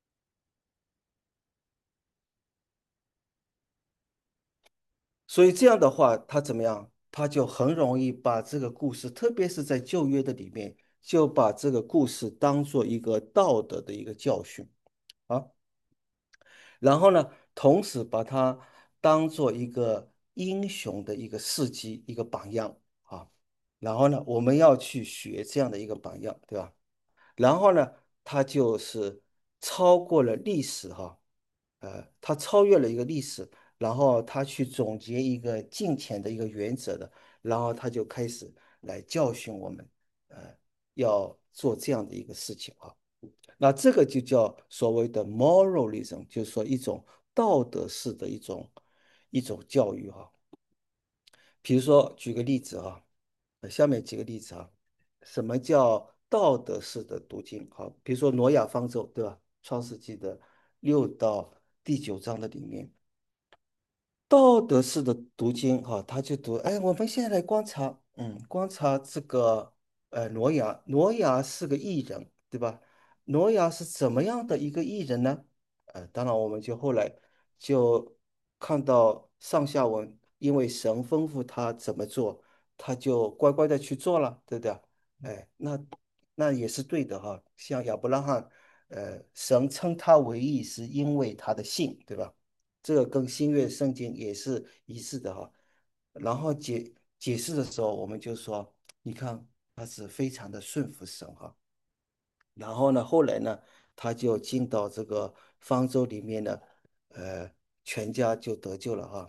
所以这样的话，它怎么样？它就很容易把这个故事，特别是在旧约的里面，就把这个故事当做一个道德的一个教训啊。然后呢，同时把它当做一个英雄的一个事迹、一个榜样啊。然后呢，我们要去学这样的一个榜样，对吧？然后呢，它就是超过了历史哈，它超越了一个历史，然后他去总结一个金钱的一个原则的，然后他就开始来教训我们，要做这样的一个事情啊。那这个就叫所谓的 moralism，就是说一种道德式的一种教育哈。比如说，举个例子啊，下面几个例子啊，什么叫道德式的读经？好，比如说挪亚方舟，对吧？创世纪的6到第9章的里面，道德式的读经哈，他就读，我们现在来观察，观察这个挪亚是个艺人，对吧？挪亚是怎么样的一个艺人呢？当然我们就后来就看到上下文，因为神吩咐他怎么做，他就乖乖的去做了，对不对？那也是对的哈。像亚伯拉罕，神称他为义，是因为他的信，对吧？这个跟新约圣经也是一致的哈。然后解释的时候，我们就说，你看他是非常的顺服神哈。然后呢，后来呢，他就进到这个方舟里面呢，呃，全家就得救了哈。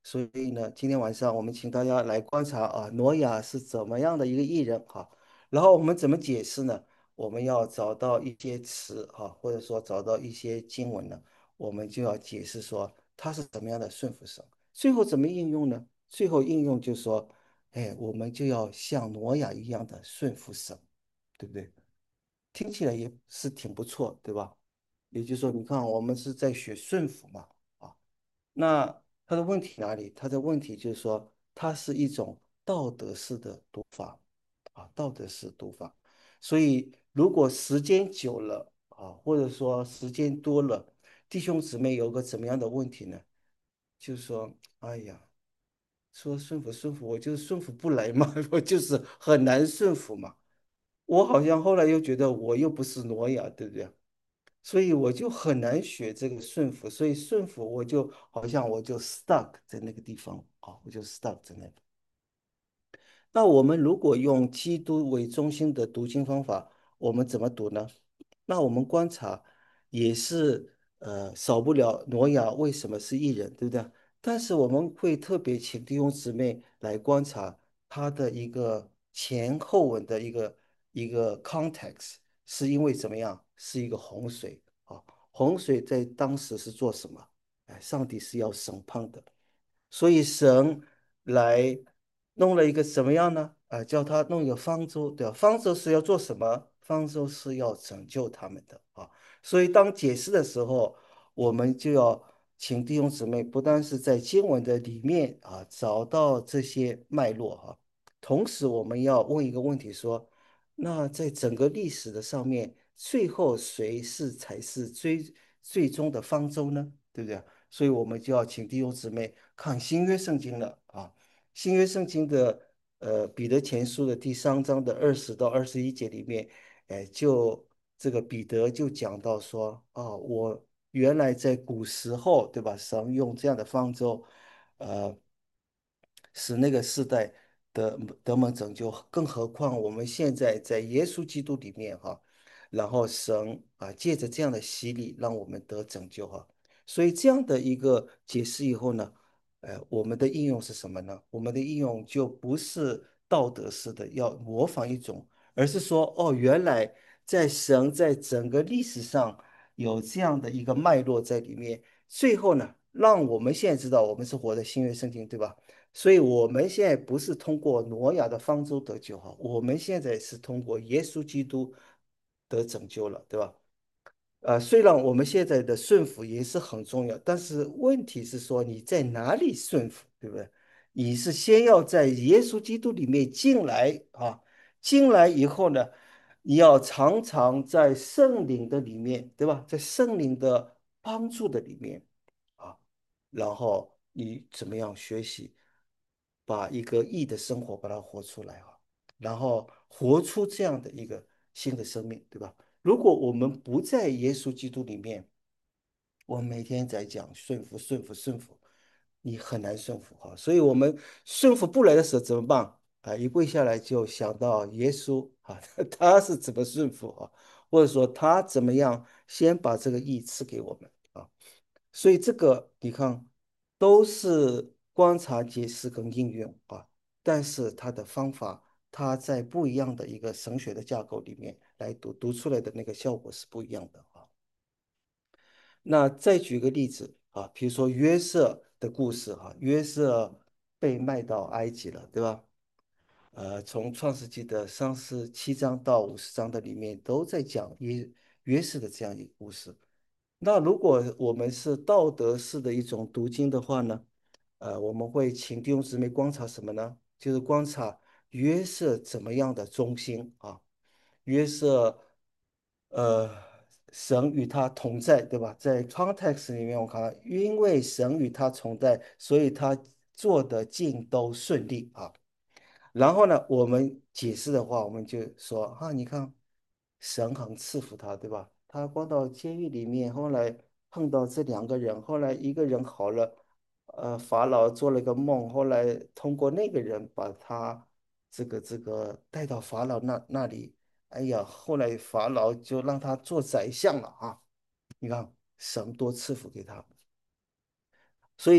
所以呢，今天晚上我们请大家来观察啊，挪亚是怎么样的一个艺人哈。然后我们怎么解释呢？我们要找到一些词哈，或者说找到一些经文呢，我们就要解释说他是怎么样的顺服神。最后怎么应用呢？最后应用就是说，哎，我们就要像挪亚一样的顺服神，对不对？听起来也是挺不错，对吧？也就是说，你看我们是在学顺服嘛，啊。那它的问题哪里？它的问题就是说，它是一种道德式的读法啊，道德式读法。所以，如果时间久了啊，或者说时间多了，弟兄姊妹有个怎么样的问题呢？就是说，哎呀，说顺服顺服，我就是顺服不来嘛，我就是很难顺服嘛。我好像后来又觉得我又不是挪亚，对不对？所以我就很难学这个顺服，所以顺服我就好像我就 stuck 在那个地方啊，我就 stuck 在那里。那我们如果用基督为中心的读经方法，我们怎么读呢？那我们观察也是少不了挪亚为什么是异人，对不对？但是我们会特别请弟兄姊妹来观察他的一个前后文的一个 context，是因为怎么样？是一个洪水啊，洪水在当时是做什么？哎，上帝是要审判的。所以神来弄了一个什么样呢？叫他弄一个方舟，对吧？方舟是要做什么？方舟是要拯救他们的啊。所以当解释的时候，我们就要请弟兄姊妹，不单是在经文的里面啊找到这些脉络哈，同时我们要问一个问题说，那在整个历史的上面，最后谁才是最终的方舟呢？对不对？所以我们就要请弟兄姊妹看新约圣经了啊。新约圣经的彼得前书的第3章的20到21节里面，就这个彼得就讲到说，啊，我原来在古时候，对吧？神用这样的方舟，呃，使那个世代得蒙拯救，更何况我们现在在耶稣基督里面哈，然后神啊借着这样的洗礼，让我们得拯救哈。所以这样的一个解释以后呢，我们的应用是什么呢？我们的应用就不是道德式的要模仿一种，而是说，哦，原来神在整个历史上有这样的一个脉络在里面，最后呢，让我们现在知道我们是活在新约圣经，对吧？所以我们现在不是通过挪亚的方舟得救哈，我们现在是通过耶稣基督得拯救了，对吧？虽然我们现在的顺服也是很重要，但是问题是说你在哪里顺服，对不对？你是先要在耶稣基督里面进来啊，进来以后呢，你要常常在圣灵的里面，对吧？在圣灵的帮助的里面啊，然后你怎么样学习，把一个义的生活把它活出来啊，然后活出这样的一个新的生命，对吧？如果我们不在耶稣基督里面，我们每天在讲顺服、顺服、顺服，你很难顺服哈。所以，我们顺服不来的时候怎么办？一跪下来就想到耶稣啊，他是怎么顺服啊，或者说他怎么样先把这个义赐给我们啊。所以这个你看，都是观察、解释跟应用啊，但是它的方法，它在不一样的一个神学的架构里面来读出来的那个效果是不一样的啊。那再举个例子啊，比如说约瑟的故事哈，约瑟被卖到埃及了，对吧？从创世纪的37章到50章的里面都在讲约瑟的这样一个故事。那如果我们是道德式的一种读经的话呢，我们会请弟兄姊妹观察什么呢？就是观察约瑟怎么样的忠心啊，约瑟，呃，神与他同在，对吧？在 context 里面，我看到，因为神与他同在，所以他做的尽都顺利啊。然后呢，我们解释的话，我们就说啊，你看，神很赐福他，对吧？他关到监狱里面，后来碰到这2个人，后来一个人好了，法老做了个梦，后来通过那个人把他这个带到法老那里，哎呀，后来法老就让他做宰相了啊！你看神多赐福给他，所以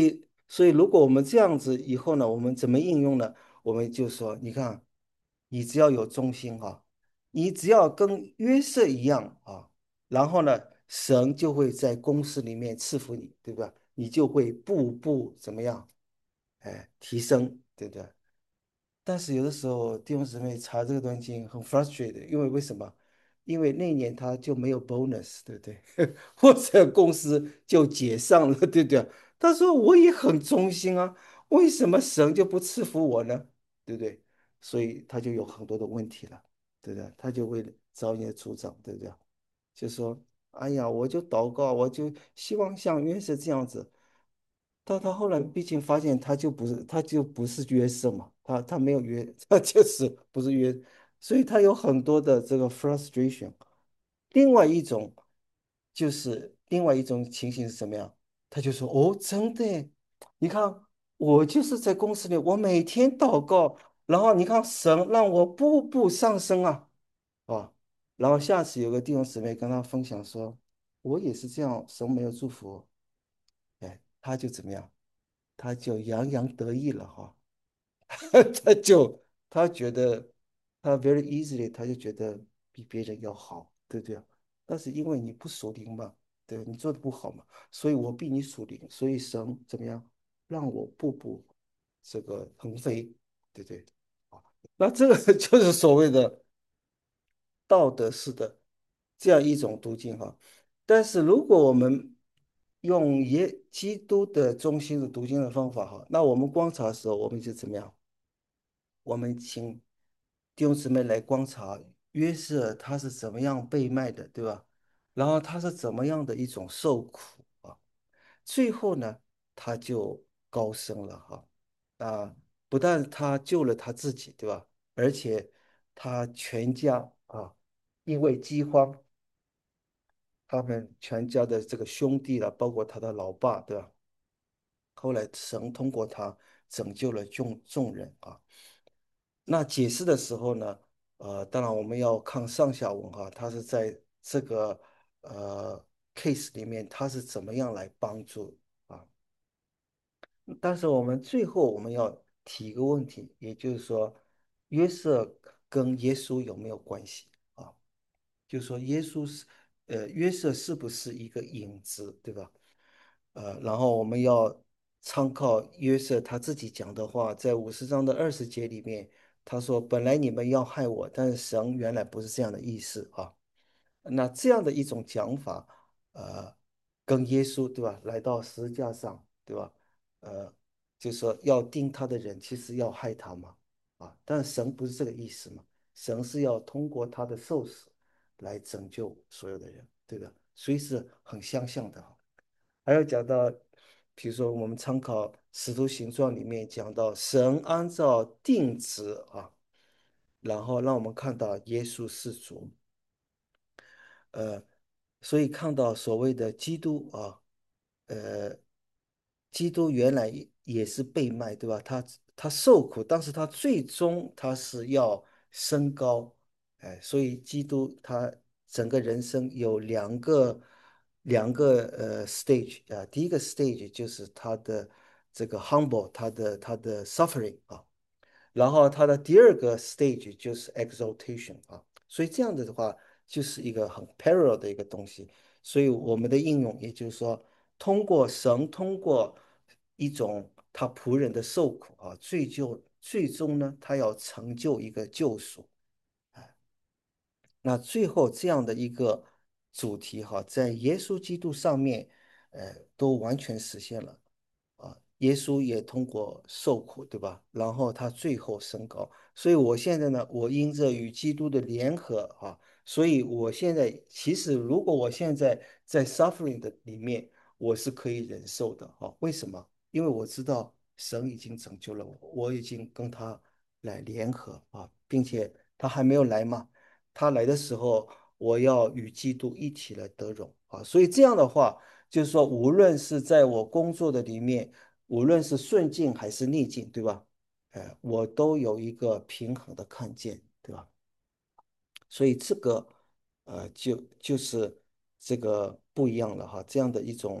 所以如果我们这样子以后呢，我们怎么应用呢？我们就说，你看，你只要有忠心哈，你只要跟约瑟一样啊，然后呢，神就会在公司里面赐福你，对吧？你就会步步怎么样？哎，提升，对不对？但是有的时候弟兄姊妹查这个东西很 frustrated，因为为什么？因为那年他就没有 bonus，对不对？或者公司就解散了，对不对？他说我也很忠心啊，为什么神就不赐福我呢？对不对？所以他就有很多的问题了，对不对？他就会遭孽阻长，对不对？就说，哎呀，我就祷告，我就希望像约瑟这样子。但他后来毕竟发现，他就不是约瑟嘛，他没有约，他就是不是约，所以他有很多的这个 frustration。另外一种另外一种情形是什么样？他就说：“哦，真的耶，你看我就是在公司里，我每天祷告，然后你看神让我步步上升啊。”啊，然后下次有个弟兄姊妹跟他分享说，我也是这样，神没有祝福我，哎，他就怎么样？他就洋洋得意了哈，他觉得他 very easily 他就觉得比别人要好，对不对？但是因为你不属灵嘛，对，你做的不好嘛，所以我比你属灵，所以神怎么样让我步步这个腾飞，对不对？啊，那这个就是所谓的道德式的这样一种途径哈。但是如果我们用基督的中心的读经的方法哈，那我们观察的时候，我们就怎么样？我们请弟兄姊妹来观察约瑟他是怎么样被卖的，对吧？然后他是怎么样的一种受苦啊？最后呢，他就高升了哈啊！不但他救了他自己，对吧？而且他全家啊，因为饥荒，他们全家的这个兄弟了，包括他的老爸，对吧？后来神通过他拯救了众人啊。那解释的时候呢，当然我们要看上下文哈，他是在这个呃 case 里面他是怎么样来帮助啊？但是我们最后我们要提一个问题，也就是说，约瑟跟耶稣有没有关系啊？就是说约瑟是不是一个影子，对吧？然后我们要参考约瑟他自己讲的话，在50章的20节里面，他说：“本来你们要害我，但是神原来不是这样的意思啊。”那这样的一种讲法，跟耶稣对吧，来到十字架上对吧，呃，就说要定他的人，其实要害他嘛，啊，但神不是这个意思嘛，神是要通过他的受死来拯救所有的人，对的，所以是很相像的哈。还有讲到，比如说我们参考《使徒行传》里面讲到，神按照定旨啊，然后让我们看到耶稣是主。呃，所以看到所谓的基督啊，呃，基督原来也是被卖，对吧？他受苦，但是他最终他是要升高，哎，所以基督他整个人生有两个stage 啊，第一个 stage 就是他的这个 humble，他的 suffering 啊。然后它的第二个 stage 就是 exaltation 啊，所以这样子的话就是一个很 parallel 的一个东西。所以我们的应用，也就是说，通过一种他仆人的受苦啊，最终呢，他要成就一个救赎。那最后这样的一个主题哈，在耶稣基督上面，都完全实现了啊。耶稣也通过受苦，对吧？然后他最后升高。所以我现在呢，我因着与基督的联合啊，所以我现在其实如果我现在在 suffering 的里面，我是可以忍受的啊。为什么？因为我知道神已经拯救了我，我已经跟他来联合啊，并且他还没有来嘛。他来的时候，我要与基督一起来得荣啊！所以这样的话，就是说，无论是在我工作的里面，无论是顺境还是逆境，对吧？我都有一个平衡的看见，对吧？所以这个就是这个不一样了哈，这样的一种。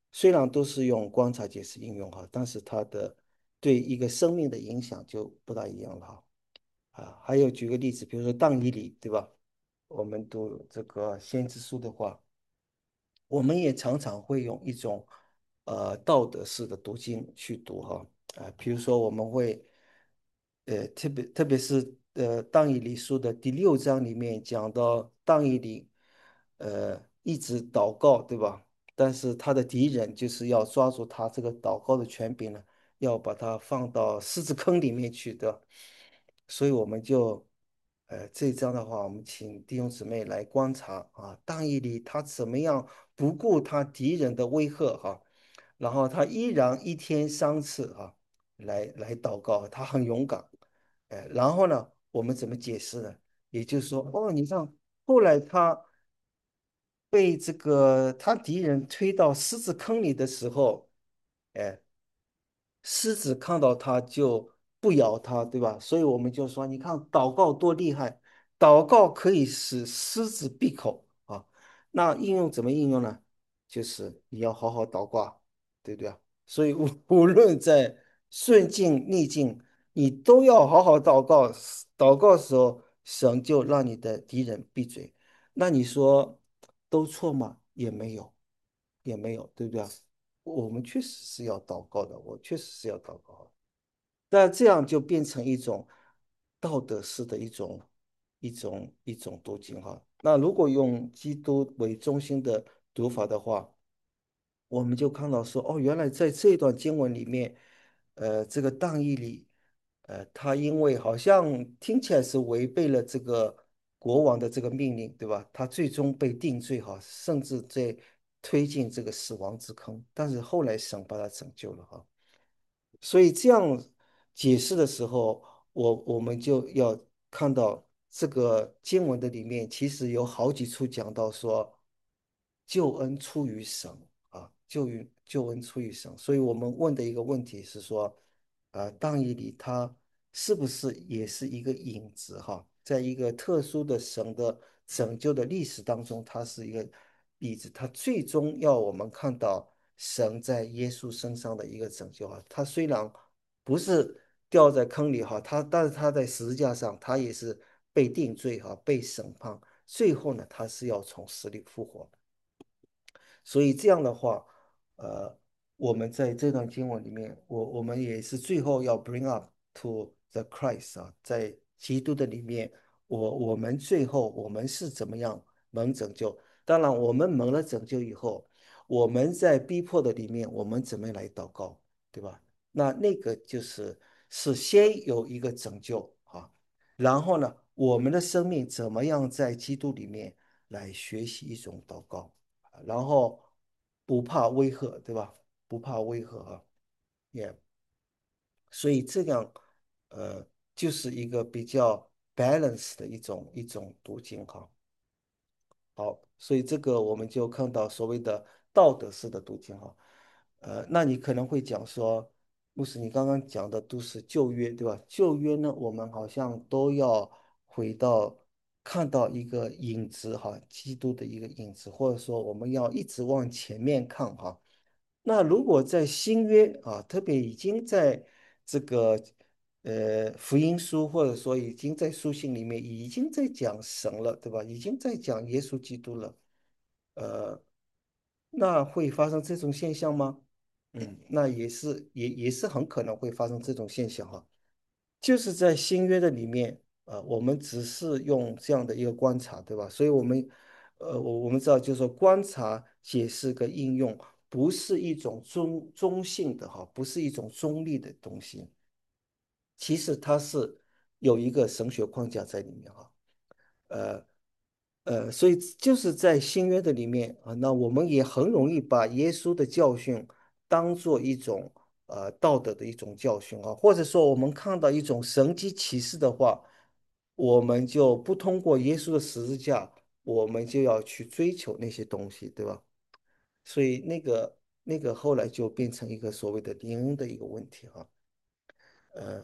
虽然都是用观察解释应用哈，但是它的对一个生命的影响就不大一样了哈。还有举个例子，比如说当以理，对吧？我们读这个先知书的话，我们也常常会用一种道德式的读经去读哈。比如说我们会特别是但以理书的第6章里面讲到但以理一直祷告，对吧？但是他的敌人就是要抓住他这个祷告的权柄呢，要把他放到狮子坑里面去的。所以我们就这一章的话，我们请弟兄姊妹来观察啊，但以理他怎么样不顾他敌人的威吓哈，然后他依然一天3次啊来祷告，他很勇敢。然后呢，我们怎么解释呢？也就是说，哦，你看后来他被这个他敌人推到狮子坑里的时候，哎，狮子看到他就不咬他，对吧？所以我们就说，你看祷告多厉害，祷告可以使狮子闭口啊。那应用怎么应用呢？就是你要好好祷告，对不对啊？所以无论在顺境逆境，你都要好好祷告。祷告的时候，神就让你的敌人闭嘴。那你说都错吗？也没有，也没有，对不对啊？我们确实是要祷告的，我确实是要祷告的，但这样就变成一种道德式的一种读经哈。那如果用基督为中心的读法的话，我们就看到说，哦，原来在这段经文里面，这个但以理，他因为好像听起来是违背了这个国王的这个命令，对吧？他最终被定罪哈，甚至在推进这个死亡之坑，但是后来神把他拯救了哈。所以这样解释的时候，我们就要看到这个经文的里面，其实有好几处讲到说，救恩出于神啊，救恩出于神。所以我们问的一个问题是说，但以理他是不是也是一个影子哈？在一个特殊的神的拯救的历史当中，它是一个例子。它最终要我们看到神在耶稣身上的一个拯救啊。他虽然不是掉在坑里哈，但是他在十字架上，他也是被定罪哈，被审判。最后呢，他是要从死里复活。所以这样的话，呃，我们在这段经文里面，我们也是最后要 bring up to the Christ 啊，在基督的里面，我们最后我们是怎么样蒙拯救？当然，我们蒙了拯救以后，我们在逼迫的里面，我们怎么样来祷告，对吧？那个是先有一个拯救啊，然后呢，我们的生命怎么样在基督里面来学习一种祷告？然后不怕威吓，对吧？不怕威吓啊，也，所以这样，呃，就是一个比较 balance 的一种途径哈。好，所以这个我们就看到所谓的道德式的读经哈。那你可能会讲说，牧师，你刚刚讲的都是旧约，对吧？旧约呢，我们好像都要回到看到一个影子哈，基督的一个影子，或者说我们要一直往前面看哈。那如果在新约啊，特别已经在这个福音书，或者说已经在书信里面已经在讲神了，对吧？已经在讲耶稣基督了，呃，那会发生这种现象吗？那也是很可能会发生这种现象哈。就是在新约的里面，我们只是用这样的一个观察，对吧？所以我们知道，就是说观察、解释跟应用不是一种中性的哈，不是一种中立的东西，其实它是有一个神学框架在里面哈。呃所以就是在新约的里面啊，那我们也很容易把耶稣的教训当做一种道德的一种教训啊，或者说我们看到一种神迹启示的话，我们就不通过耶稣的十字架，我们就要去追求那些东西，对吧？所以那个后来就变成一个所谓的灵恩的一个问题哈。呃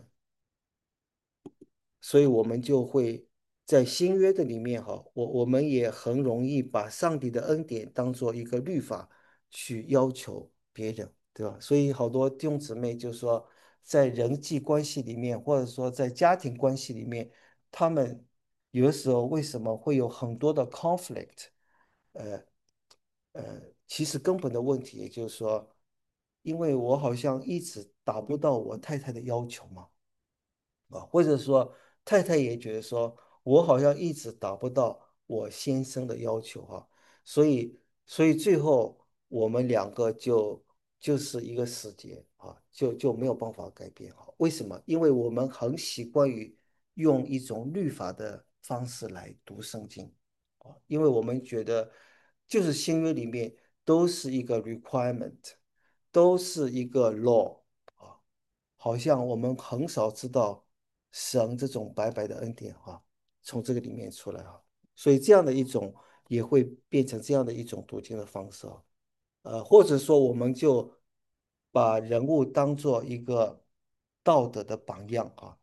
所以我们就会在新约的里面哈，我们也很容易把上帝的恩典当做一个律法去要求别人，对吧？所以好多弟兄姊妹就说，在人际关系里面，或者说在家庭关系里面，他们有的时候为什么会有很多的 conflict？呃其实根本的问题也就是说，因为我好像一直达不到我太太的要求嘛。或者说太太也觉得说我好像一直达不到我先生的要求哈，所以最后我们两个就是一个死结啊，就没有办法改变哈。为什么？因为我们很习惯于用一种律法的方式来读圣经啊，因为我们觉得就是新约里面都是一个 requirement，都是一个 law。啊。好像我们很少知道神这种白白的恩典哈，从这个里面出来哈，所以这样的一种也会变成这样的一种读经的方式啊，或者说我们就把人物当做一个道德的榜样啊，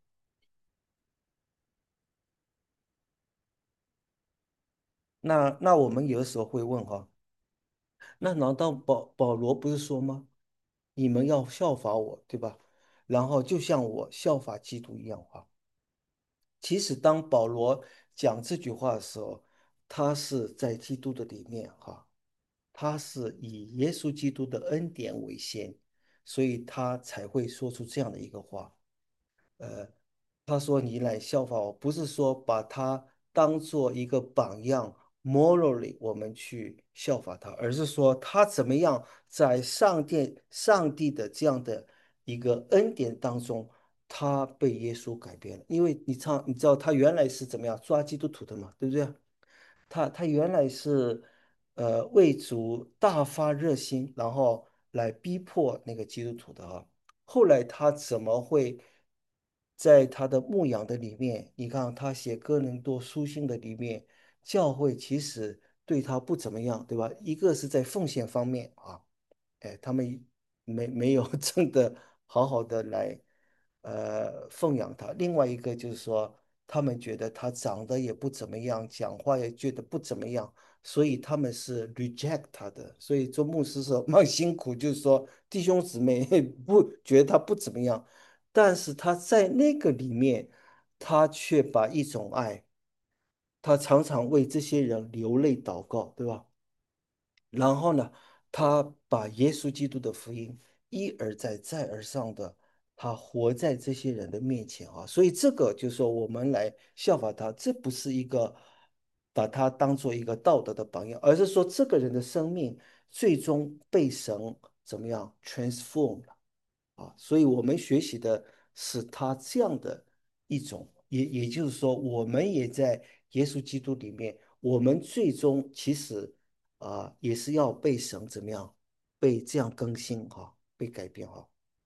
那我们有的时候会问哈，那难道保罗不是说吗？你们要效法我，对吧？然后就像我效法基督一样哈。其实当保罗讲这句话的时候，他是在基督的里面哈，他是以耶稣基督的恩典为先，所以他才会说出这样的一个话。呃，他说你来效法我，不是说把他当做一个榜样，morally 我们去效法他，而是说他怎么样在上帝的这样的一个恩典当中，他被耶稣改变了。因为你知道他原来是怎么样抓基督徒的嘛，对不对？他原来是为主大发热心，然后来逼迫那个基督徒的啊。后来他怎么会在他的牧养的里面？你看他写哥林多书信的里面，教会其实对他不怎么样，对吧？一个是在奉献方面啊，哎，他们没有真的好好的来奉养他。另外一个就是说，他们觉得他长得也不怎么样，讲话也觉得不怎么样，所以他们是 reject 他的。所以做牧师时蛮辛苦，就是说弟兄姊妹不觉得他不怎么样，但是他在那个里面，他却把一种爱，他常常为这些人流泪祷告，对吧？然后呢，他把耶稣基督的福音一而再、再而三的，他活在这些人的面前啊。所以这个就是说，我们来效法他，这不是一个把他当做一个道德的榜样，而是说这个人的生命最终被神怎么样 transform 了啊。所以我们学习的是他这样的一种，也就是说，我们也在耶稣基督里面，我们最终其实。也是要被神怎么样，被这样更新哈，被改变哈。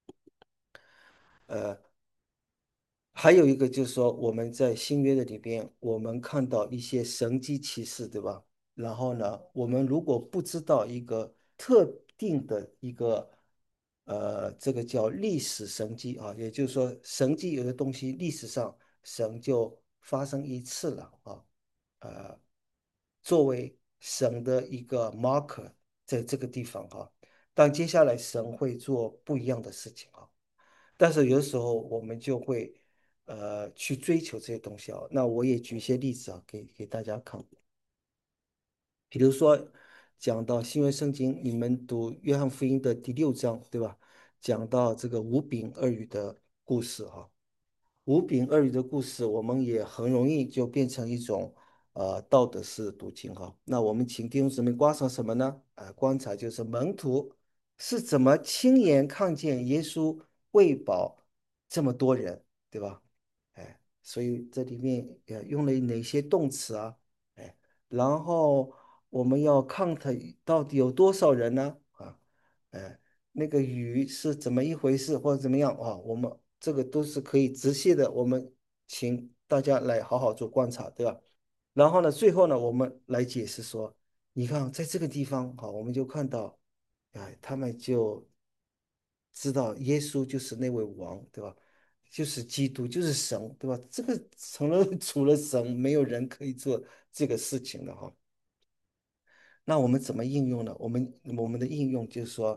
呃，还有一个就是说，我们在新约的里边，我们看到一些神迹奇事，对吧？然后呢，我们如果不知道一个特定的一个这个叫历史神迹啊，也就是说，神迹有的东西历史上神就发生一次了啊，呃，作为神的一个 marker，在这个地方哈，但接下来神会做不一样的事情啊。但是有的时候我们就会去追求这些东西啊。那我也举一些例子啊，给大家看。比如说讲到新约圣经，你们读约翰福音的第6章，对吧？讲到这个五饼二鱼的故事哈。五饼二鱼的故事，我们也很容易就变成一种道德式读经哈。那我们请弟兄姊妹观察什么呢？观察就是门徒是怎么亲眼看见耶稣喂饱这么多人，对吧？所以这里面用了哪些动词啊？哎，然后我们要 count 到底有多少人呢？哎，那个鱼是怎么一回事，或者怎么样啊？我们这个都是可以仔细的，我们请大家来好好做观察，对吧？然后呢，最后呢，我们来解释说，你看在这个地方，好，我们就看到，他们就知道耶稣就是那位王，对吧？就是基督，就是神，对吧？这个成了除了神，没有人可以做这个事情的哈。那我们怎么应用呢？我们的应用就是说。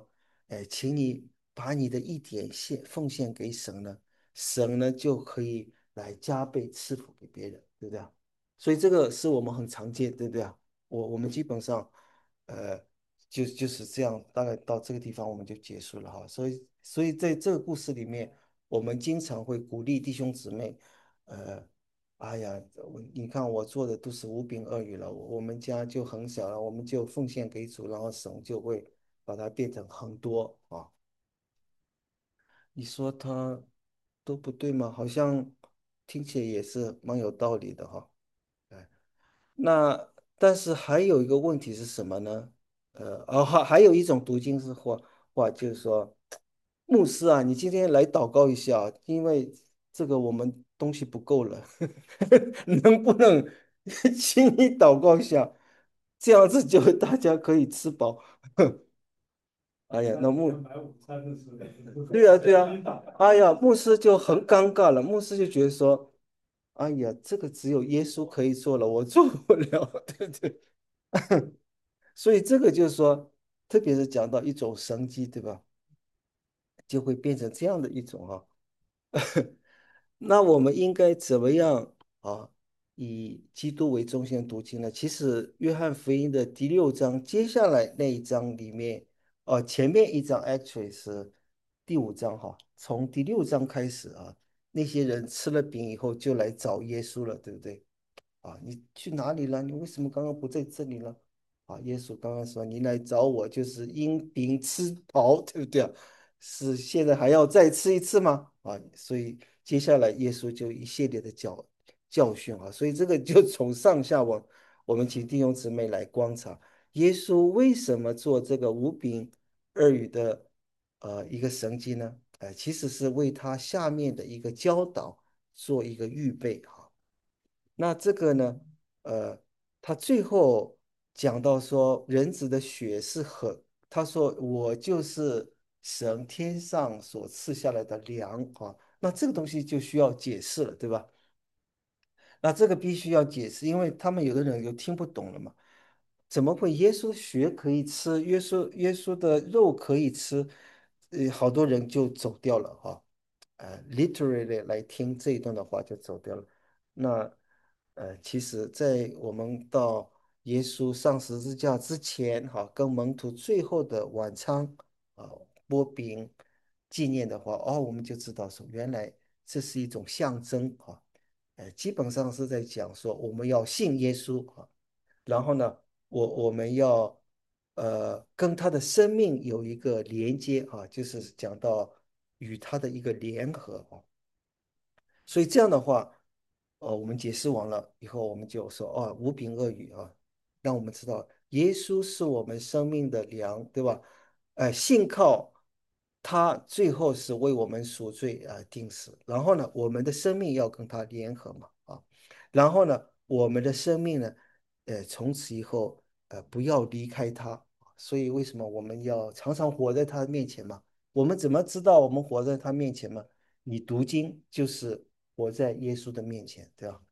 哎，请你把你的一点奉献给神呢，神呢就可以来加倍赐福给别人，对不对啊？所以这个是我们很常见，对不对啊？我们基本上，呃，就是这样，大概到这个地方我们就结束了哈。所以在这个故事里面，我们经常会鼓励弟兄姊妹，呃，哎呀，你看我做的都是五饼二鱼了，我们家就很小了，我们就奉献给主，然后神就会把它变成很多啊。你说他都不对吗？好像听起来也是蛮有道理的哈。哎，那但是还有一个问题是什么呢？还有一种读经是话，就是说，牧师啊，你今天来祷告一下，因为这个我们东西不够了，能不能请你祷告一下？这样子就大家可以吃饱。哎呀，那买午餐的时候，对呀，对呀，哎呀，牧师就很尴尬了，牧师就觉得说，哎呀，这个只有耶稣可以做了，我做不了，对不对？所以这个就是说，特别是讲到一种神机，对吧？就会变成这样的一种哈、那我们应该怎么样啊？以基督为中心读经呢？其实约翰福音的第六章，接下来那一章里面，前面一章 actually 是第五章哈，从第六章开始啊，那些人吃了饼以后就来找耶稣了，对不对？啊，你去哪里了？你为什么刚刚不在这里了？啊，耶稣刚刚说你来找我，就是因病吃饱，对不对啊？是现在还要再吃一次吗？啊，所以接下来耶稣就一系列的教训啊，所以这个就从上下文，我们请弟兄姊妹来观察，耶稣为什么做这个五饼二鱼的一个神迹呢？其实是为他下面的一个教导做一个预备哈。那这个呢，他最后讲到说，人子的血是很，他说我就是神天上所赐下来的粮啊，那这个东西就需要解释了，对吧？那这个必须要解释，因为他们有的人就听不懂了嘛。怎么会耶稣血可以吃，耶稣的肉可以吃？好多人就走掉了哈。literally 来听这一段的话就走掉了。那其实，在我们到耶稣上十字架之前，哈，跟门徒最后的晚餐啊，剥饼纪念的话，我们就知道说，原来这是一种象征啊。基本上是在讲说我们要信耶稣啊，然后呢，我们要跟他的生命有一个连接啊，就是讲到与他的一个联合啊。所以这样的话，我们解释完了以后，我们就说五饼二鱼啊，让我们知道耶稣是我们生命的粮，对吧？信靠他，最后是为我们赎罪定死。然后呢，我们的生命要跟他联合嘛啊，然后呢，我们的生命呢，从此以后不要离开他。所以为什么我们要常常活在他面前嘛？我们怎么知道我们活在他面前嘛？你读经就是活在耶稣的面前，对吧？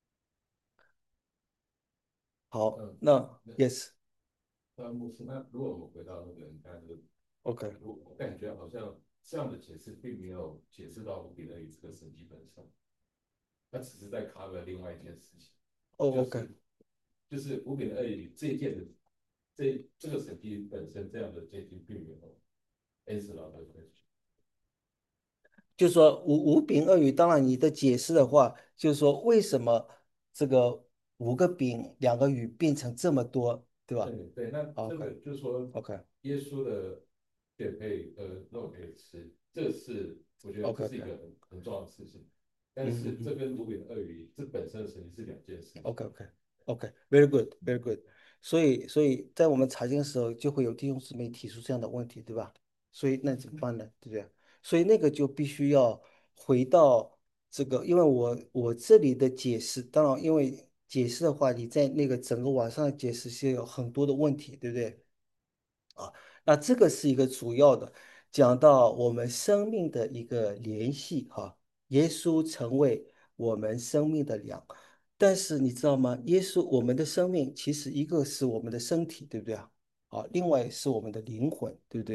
好， 嗯， 那那 yes，OK， 牧师，那如果我们回到那个你看这个， OK， 我感觉好像这样的解释并没有解释到别人与这个神迹本身，它只是在 cover 另外一件事情，就 OK， 是就是无柄的恶语这一件的这个神迹本身这样的结晶并没有 answer 到这个 question。 就说五饼二鱼，当然你的解释的话，就是说为什么这个五个饼两个鱼变成这么多，对吧对对，那这个 ？OK，OK， 就是说，耶稣的血可以肉可以吃，这是我觉得这是一 OK，OK， 个很重要的事情。但嗯嗯嗯。 是这跟卢比的鳄鱼这本身的神经是两件事情。 OK OK OK，very good，very good。所以在我们查经的时候，就会有弟兄姊妹提出这样的问题，对吧？所以那怎么办呢？对不对？所以那个就必须要回到这个，因为我这里的解释，当然因为解释的话，你在那个整个网上的解释是有很多的问题，对不对？那这个是一个主要的，讲到我们生命的一个联系哈，耶稣成为我们生命的粮。但是你知道吗？耶稣，我们的生命其实一个是我们的身体，对不对啊？另外是我们的灵魂，对不对？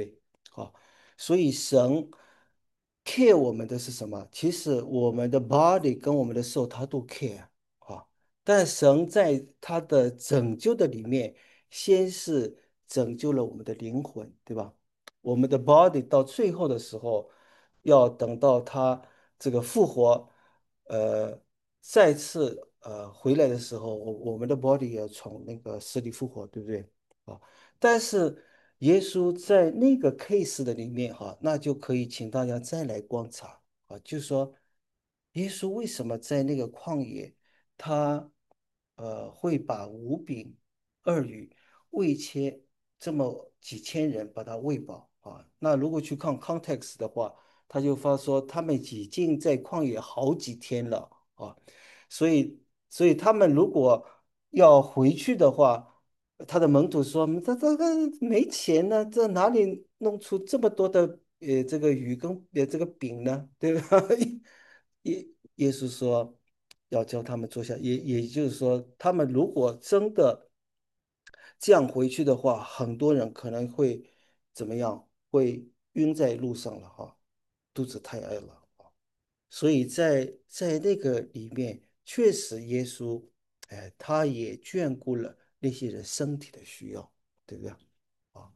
啊，所以神 care 我们的是什么？其实我们的 body 跟我们的 soul 他都 care 啊，但神在他的拯救的里面，先是拯救了我们的灵魂，对吧？我们的 body 到最后的时候，要等到他这个复活，再次回来的时候，我们的 body 也从那个死里复活，对不对？啊。但是耶稣在那个 case 的里面哈，那就可以请大家再来观察啊，就是说耶稣为什么在那个旷野，他会把5饼2鱼喂切这么几千人，把他喂饱啊？那如果去看 context 的话，他就发说他们已经在旷野好几天了啊，所以他们如果要回去的话。他的门徒说：这个没钱呢，这哪里弄出这么多的这个鱼跟这个饼呢？对吧？耶耶稣说要教他们坐下，也就是说，他们如果真的这样回去的话，很多人可能会怎么样？会晕在路上了哈，肚子太饿了。所以在那个里面，确实耶稣，哎，他也眷顾了那些人身体的需要，对不对啊？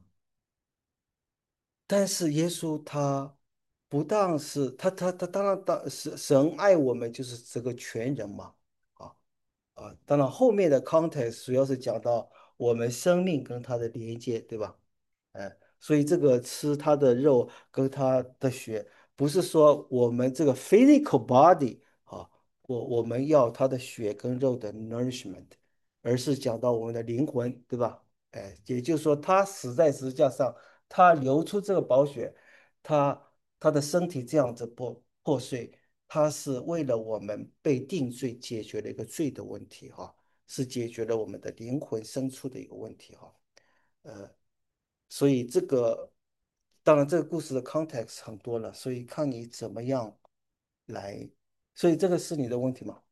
但是耶稣他不但是他当然神爱我们就是这个全人嘛，啊当然后面的 context 主要是讲到我们生命跟他的连接，对吧？所以这个吃它的肉跟它的血，不是说我们这个 physical body 啊，我们要它的血跟肉的 nourishment，而是讲到我们的灵魂，对吧？也就是说，他死在十字架上，他流出这个宝血，他的身体这样子破碎，他是为了我们被定罪，解决了一个罪的问题哈，是解决了我们的灵魂深处的一个问题哈。呃，所以这个当然这个故事的 context 很多了，所以看你怎么样来，所以这个是你的问题吗？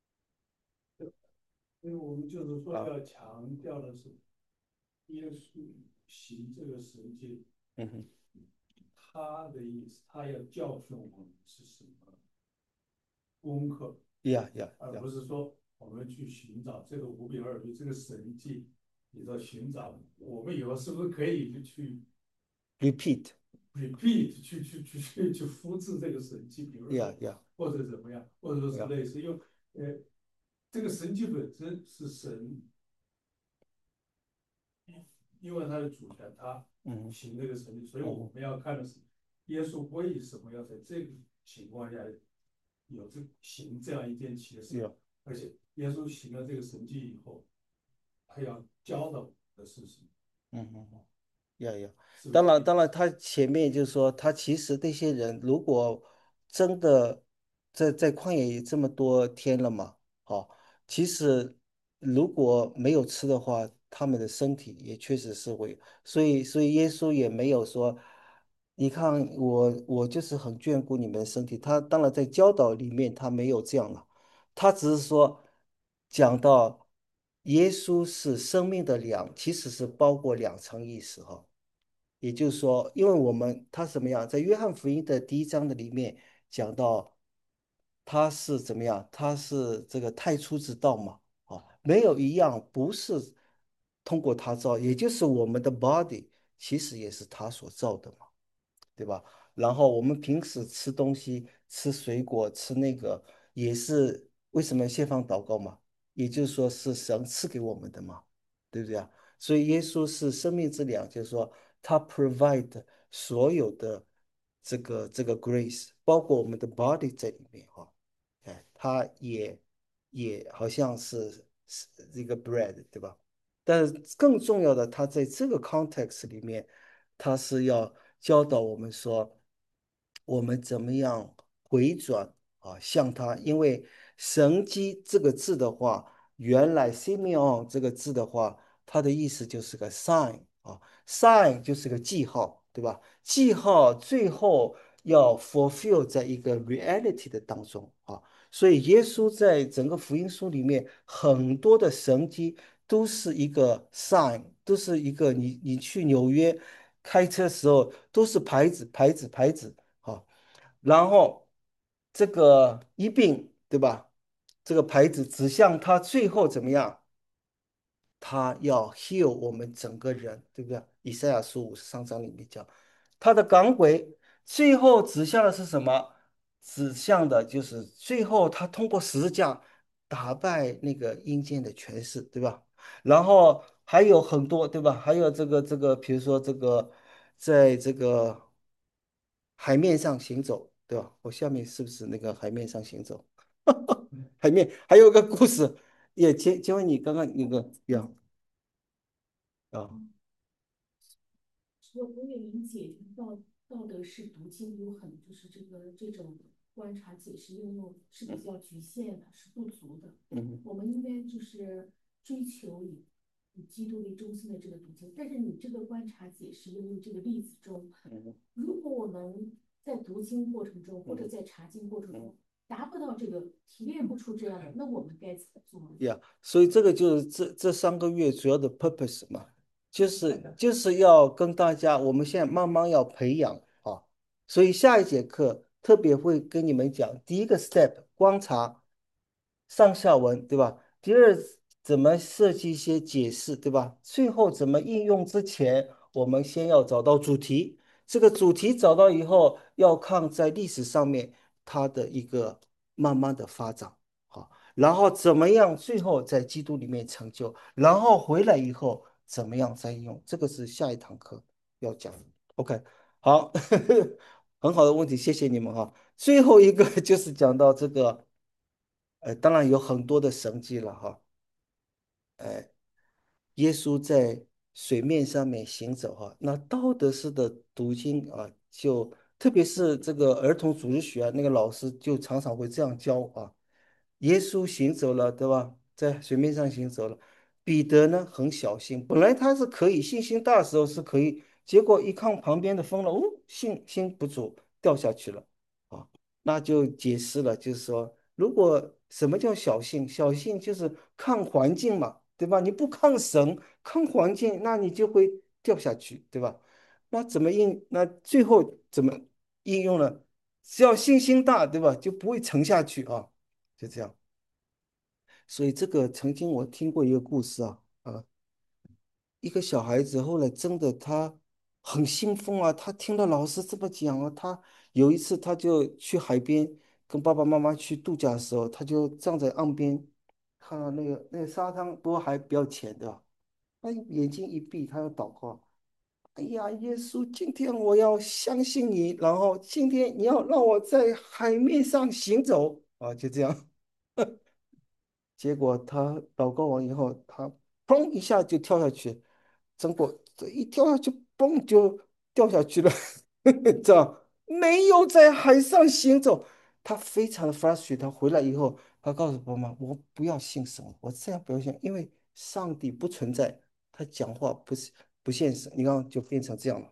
因为我们就是说啊， 要强调的是，耶稣行这个神迹， 嗯哼， 他的意思，他要教训我们是什么功课， 呀呀而呀不是说我们去寻找这个5饼2鱼这个神迹，你说寻找，我们以后是不是可以去 ，repeat， repeat 去复制这个神迹？比如说， 呀呀或者怎么样，或者说是呀， 类似，因为这个神迹本身是神，因为他的主权，他嗯行这个神迹，所以嗯哼， 我们要看的是耶稣为什么要在这个情况下行这样一件奇事， 呀而且耶稣行了这个神迹以后，他要教导的是什么？ 嗯哼。呀呀， 是不是？ 当然，当然，他前面就是说，他其实那些人如果真的在旷野也这么多天了嘛，好，其实如果没有吃的话，他们的身体也确实是会，所以耶稣也没有说，你看我就是很眷顾你们的身体，他当然在教导里面他没有这样了，他只是说讲到耶稣是生命的粮，其实是包括2层意思哈。也就是说，因为他怎么样，在约翰福音的第1章的里面讲到，他是怎么样，他是这个太初之道嘛，没有一样不是通过他造，也就是我们的 body 其实也是他所造的嘛。对吧？然后我们平时吃东西、吃水果、吃那个，也是为什么先放祷告嘛？也就是说是神赐给我们的嘛，对不对啊？所以耶稣是生命之粮，就是说他 provide 所有的这个 grace，包括我们的 body 在里面哈。他也好像是这个 bread，对吧？但是更重要的，他在这个 context 里面，他是要教导我们说，我们怎么样回转向他，因为神机这个字的话，原来 Simeon 这个字的话，它的意思就是个 sign sign 就是个记号，对吧？记号最后要 fulfill 在一个 reality 的当中所以耶稣在整个福音书里面很多的神迹都是一个 sign，都是一个你去纽约。 开车时候都是牌子啊，然后这个一并对吧？这个牌子指向他最后怎么样？他要 heal 我们整个人，对不对？以赛亚书53章里面讲，他的赶鬼最后指向的是什么？指向的就是最后他通过十字架打败那个阴间的权势，对吧？然后还有很多，对吧？还有这个，比如说这个，在这个海面上行走，对吧？我下面是不是那个海面上行走？海面还有个故事，也请问你刚刚那个呀啊， 我也理解道德式读经有很就是这种观察解释应用是比较局限的，是不足的。 嗯我们应该就是追求以基督为中心的这个读经，但是你这个观察解释应用这个例子中， 嗯如果我们在读经过程中或者嗯在查经过程嗯。 中达不到这个提炼不出这样的，那我们该怎么做呢？ 呀，所以这个就是这3个月主要的 purpose 嘛，就是要跟大家，我们现在慢慢要培养啊，所以下一节课特别会跟你们讲，第一个 step 观察上下文，对吧？第二怎么设计一些解释，对吧？最后怎么应用之前，我们先要找到主题，这个主题找到以后，要看在历史上面它的一个慢慢的发展。好。然后怎么样，最后在基督里面成就，然后回来以后怎么样再用，这个是下一堂课要讲的。OK，好，很好的问题，谢谢你们哈。最后一个就是讲到这个，当然有很多的神迹了哈。耶稣在水面上面行走哈，那道德式的读经啊，就特别是这个儿童主日学啊，那个老师就常常会这样教啊。耶稣行走了，对吧？在水面上行走了。彼得呢很小心，本来他是可以信心大的时候是可以，结果一看旁边的风了，哦，信心不足掉下去了啊。那就解释了，就是说，如果什么叫小信？小信就是看环境嘛，对吧？你不看神，看环境，那你就会掉下去，对吧？那怎么应？那最后怎么应用呢？只要信心大，对吧？就不会沉下去啊，就这样。所以这个曾经我听过一个故事啊，一个小孩子后来真的他很兴奋啊，他听到老师这么讲啊，他有一次他就去海边跟爸爸妈妈去度假的时候，他就站在岸边，看到那个沙滩，不过还比较浅的，他眼睛一闭，他要祷告。哎呀，耶稣，今天我要相信你，然后今天你要让我在海面上行走啊，就这样。结果他祷告完以后，他砰一下就跳下去，结果这一跳下去，嘣就掉下去了，这样没有在海上行走。他非常的 frustrated，他回来以后，他告诉爸妈，我不要信神，我再也不要信，因为上帝不存在，他讲话不现实。你看就变成这样了。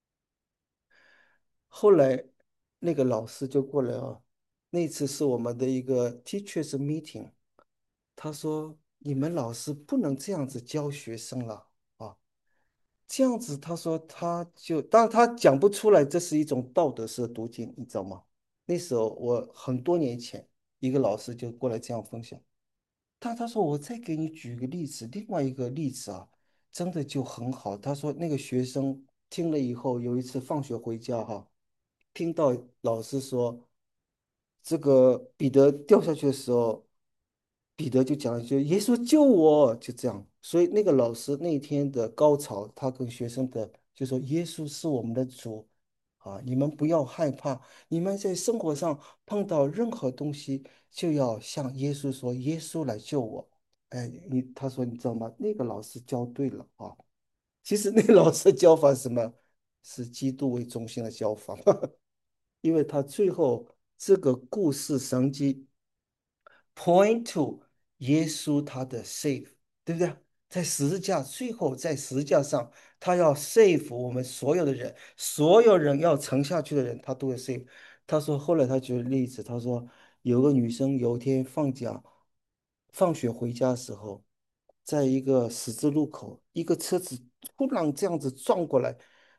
后来那个老师就过来啊，那次是我们的一个 teachers meeting。他说：“你们老师不能这样子教学生了啊！这样子，他说他就，当然他讲不出来，这是一种道德式的读经，你知道吗？那时候我很多年前，一个老师就过来这样分享，但他说我再给你举个例子，另外一个例子啊，真的就很好。他说那个学生听了以后，有一次放学回家哈，听到老师说这个彼得掉下去的时候，彼得就讲了一句：“耶稣救我！”就这样。所以那个老师那天的高潮，他跟学生的就说：“耶稣是我们的主啊，你们不要害怕，你们在生活上碰到任何东西，就要向耶稣说：耶稣来救我。”哎，他说你知道吗？那个老师教对了啊。其实那个老师的教法是什么？是基督为中心的教法。因为他最后这个故事神迹 point to 耶稣他的 save，对不对？在十字架最后在十字架上，他要 save 我们所有的人，所有人要沉下去的人，他都会 save。他说后来他举个例子，他说有个女生有一天放假，放学回家的时候，在一个十字路口，一个车子突然这样子撞过来，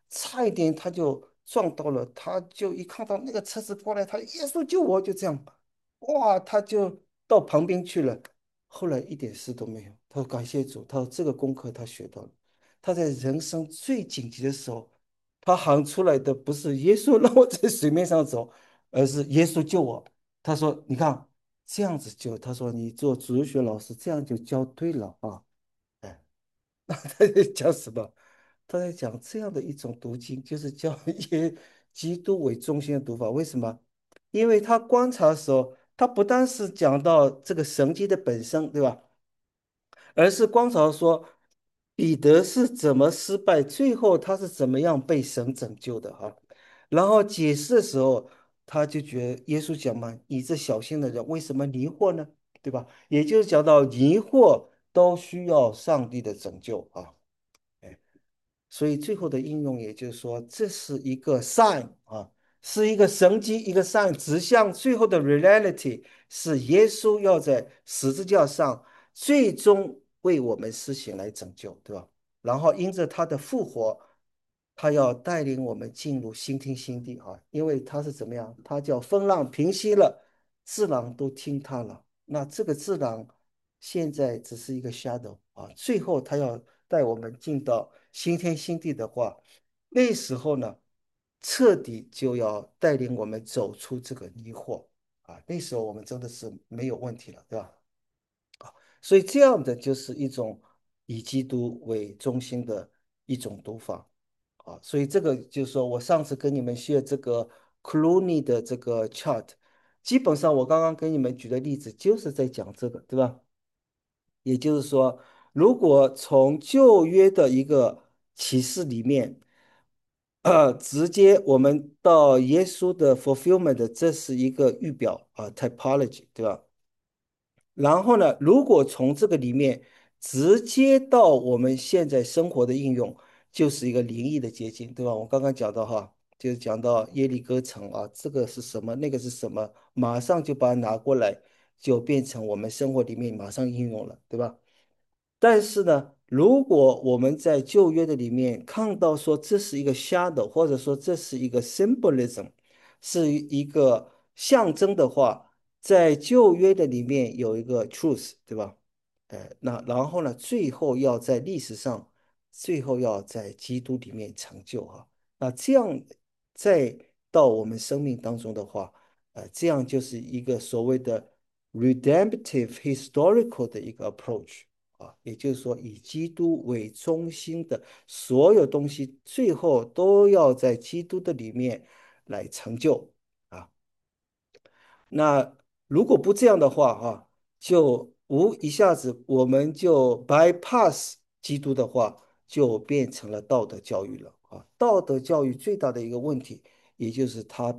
差一点他就撞到了，他就一看到那个车子过来，他耶稣救我，就这样，哇，他就到旁边去了。后来一点事都没有。他说感谢主，他说这个功课他学到了。他在人生最紧急的时候，他喊出来的不是耶稣让我在水面上走，而是耶稣救我。他说你看这样子救，他说你做主日学老师这样就教对了啊。哎，他在讲什么？他在讲这样的一种读经，就是叫以基督为中心的读法。为什么？因为他观察的时候，他不单是讲到这个神迹的本身，对吧？而是观察说彼得是怎么失败，最后他是怎么样被神拯救的哈。然后解释的时候，他就觉得耶稣讲嘛，你这小心的人为什么迷惑呢？对吧？也就是讲到迷惑都需要上帝的拯救啊。哎，所以最后的应用，也就是说，这是一个 sign 啊，是一个神迹，一个 sign，指向最后的 reality，是耶稣要在十字架上最终为我们施行来拯救，对吧？然后因着他的复活，他要带领我们进入新天新地啊，因为他是怎么样？他叫风浪平息了，自然都听他了。那这个自然现在只是一个 shadow 啊，最后他要带我们进到新天新地的话，那时候呢，彻底就要带领我们走出这个迷惑啊，那时候我们真的是没有问题了，对吧？所以这样的就是一种以基督为中心的一种读法啊，所以这个就是说我上次跟你们 share 这个 Clooney 的这个 chart，基本上我刚刚跟你们举的例子就是在讲这个，对吧？也就是说，如果从旧约的一个启示里面，直接我们到耶稣的 fulfillment，这是一个预表啊，typology，对吧？然后呢，如果从这个里面直接到我们现在生活的应用，就是一个灵异的结晶，对吧？我刚刚讲到哈，就是讲到耶利哥城啊，这个是什么，那个是什么，马上就把它拿过来，就变成我们生活里面马上应用了，对吧？但是呢，如果我们在旧约的里面看到说这是一个 shadow，或者说这是一个 symbolism，是一个象征的话，在旧约的里面有一个 truth，对吧？那然后呢，最后要在历史上，最后要在基督里面成就哈。那这样再到我们生命当中的话，这样就是一个所谓的 redemptive historical 的一个 approach。啊，也就是说，以基督为中心的所有东西，最后都要在基督的里面来成就啊。那如果不这样的话，哈，就一下子我们就 bypass 基督的话，就变成了道德教育了啊。道德教育最大的一个问题，也就是它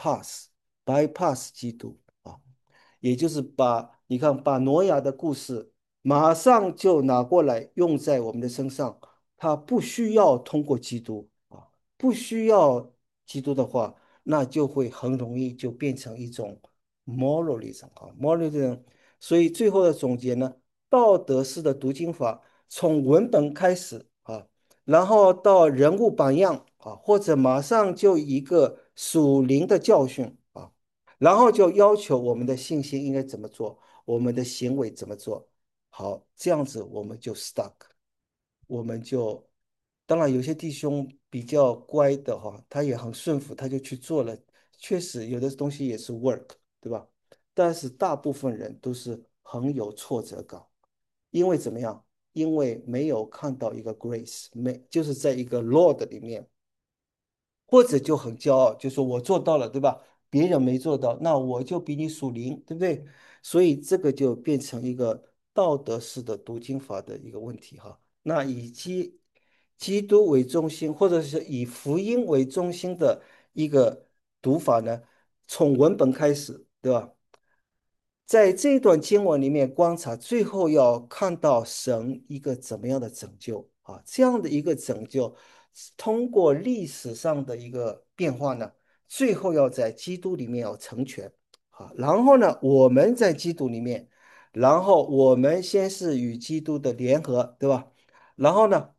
bypass 基督啊。也就是你看，把挪亚的故事马上就拿过来用在我们的身上，他不需要通过基督啊，不需要基督的话，那就会很容易就变成一种 moralism 啊，moralism。所以最后的总结呢，道德式的读经法从文本开始啊，然后到人物榜样啊，或者马上就一个属灵的教训啊。然后就要求我们的信心应该怎么做，我们的行为怎么做。好，这样子我们就 stuck，我们就，当然有些弟兄比较乖的哈，他也很顺服，他就去做了。确实有的东西也是 work，对吧？但是大部分人都是很有挫折感，因为怎么样？因为没有看到一个 grace，就是在一个 Lord 里面。或者就很骄傲，就说我做到了，对吧？别人没做到，那我就比你属灵，对不对？所以这个就变成一个道德式的读经法的一个问题哈。那以基督为中心，或者是以福音为中心的一个读法呢，从文本开始，对吧？在这段经文里面观察，最后要看到神一个怎么样的拯救啊？这样的一个拯救，通过历史上的一个变化呢，最后要在基督里面要成全啊。然后呢，我们在基督里面，然后我们先是与基督的联合，对吧？然后呢，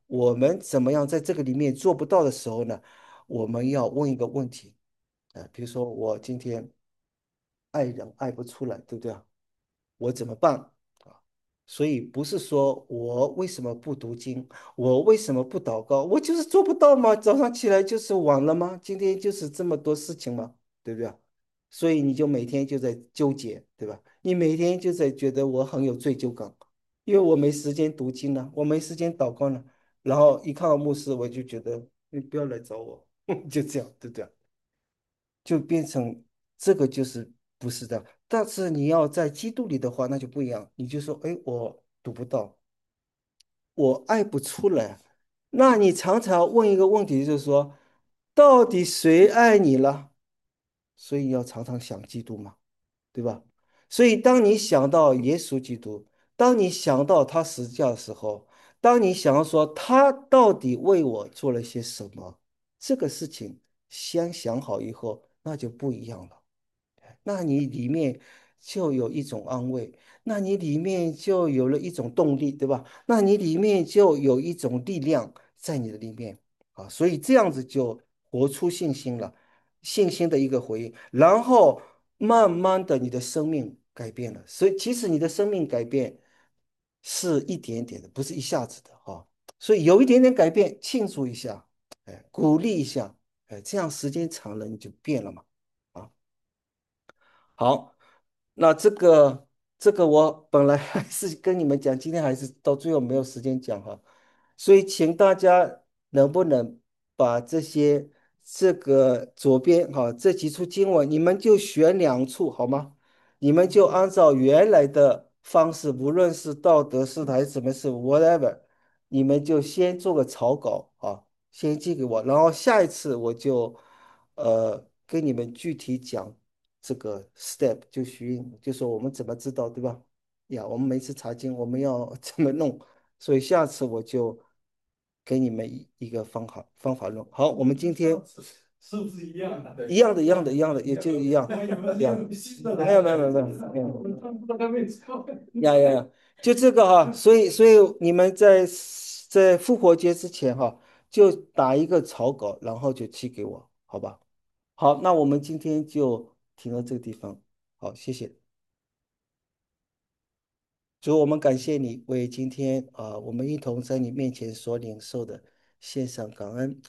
我们怎么样在这个里面做不到的时候呢？我们要问一个问题，比如说我今天爱人爱不出来，对不对啊？我怎么办啊？所以不是说我为什么不读经，我为什么不祷告，我就是做不到吗？早上起来就是晚了吗？今天就是这么多事情吗？对不对啊？所以你就每天就在纠结，对吧？你每天就在觉得我很有罪疚感，因为我没时间读经呢，我没时间祷告呢。然后一看到牧师，我就觉得你不要来找我，就这样，对不对啊？就变成这个就是不是的。但是你要在基督里的话，那就不一样。你就说，哎，我读不到，我爱不出来。那你常常问一个问题，就是说，到底谁爱你了？所以要常常想基督嘛，对吧？所以当你想到耶稣基督，当你想到他十字架的时候，当你想要说他到底为我做了些什么，这个事情先想好以后，那就不一样了。那你里面就有一种安慰，那你里面就有了一种动力，对吧？那你里面就有一种力量在你的里面啊，所以这样子就活出信心了，信心的一个回应，然后慢慢的你的生命改变了，所以其实你的生命改变是一点点的，不是一下子的哈，所以有一点点改变，庆祝一下，哎，鼓励一下，哎，这样时间长了你就变了嘛。啊。好，那这个我本来还是跟你们讲，今天还是到最后没有时间讲哈，所以请大家能不能把这个左边哈这几处经文，你们就选2处好吗？你们就按照原来的方式，无论是道德是还是什么是 whatever，你们就先做个草稿啊，先寄给我，然后下一次我就跟你们具体讲这个 step 就徐运，就说我们怎么知道对吧？呀，我们每次查经我们要怎么弄，所以下次我就给你们一个方法论。好，我们今天是不是一样的？ 一样的，一样的，一样的，也就一样， 那有没一样。 有新的没有没有没有没有没有。呀呀呀，就这个哈，所以你们在复活节之前哈，就打一个草稿，然后就寄给我，好吧？好，那我们今天就停到这个地方。好，谢谢。主，我们感谢你为今天我们一同在你面前所领受的献上感恩。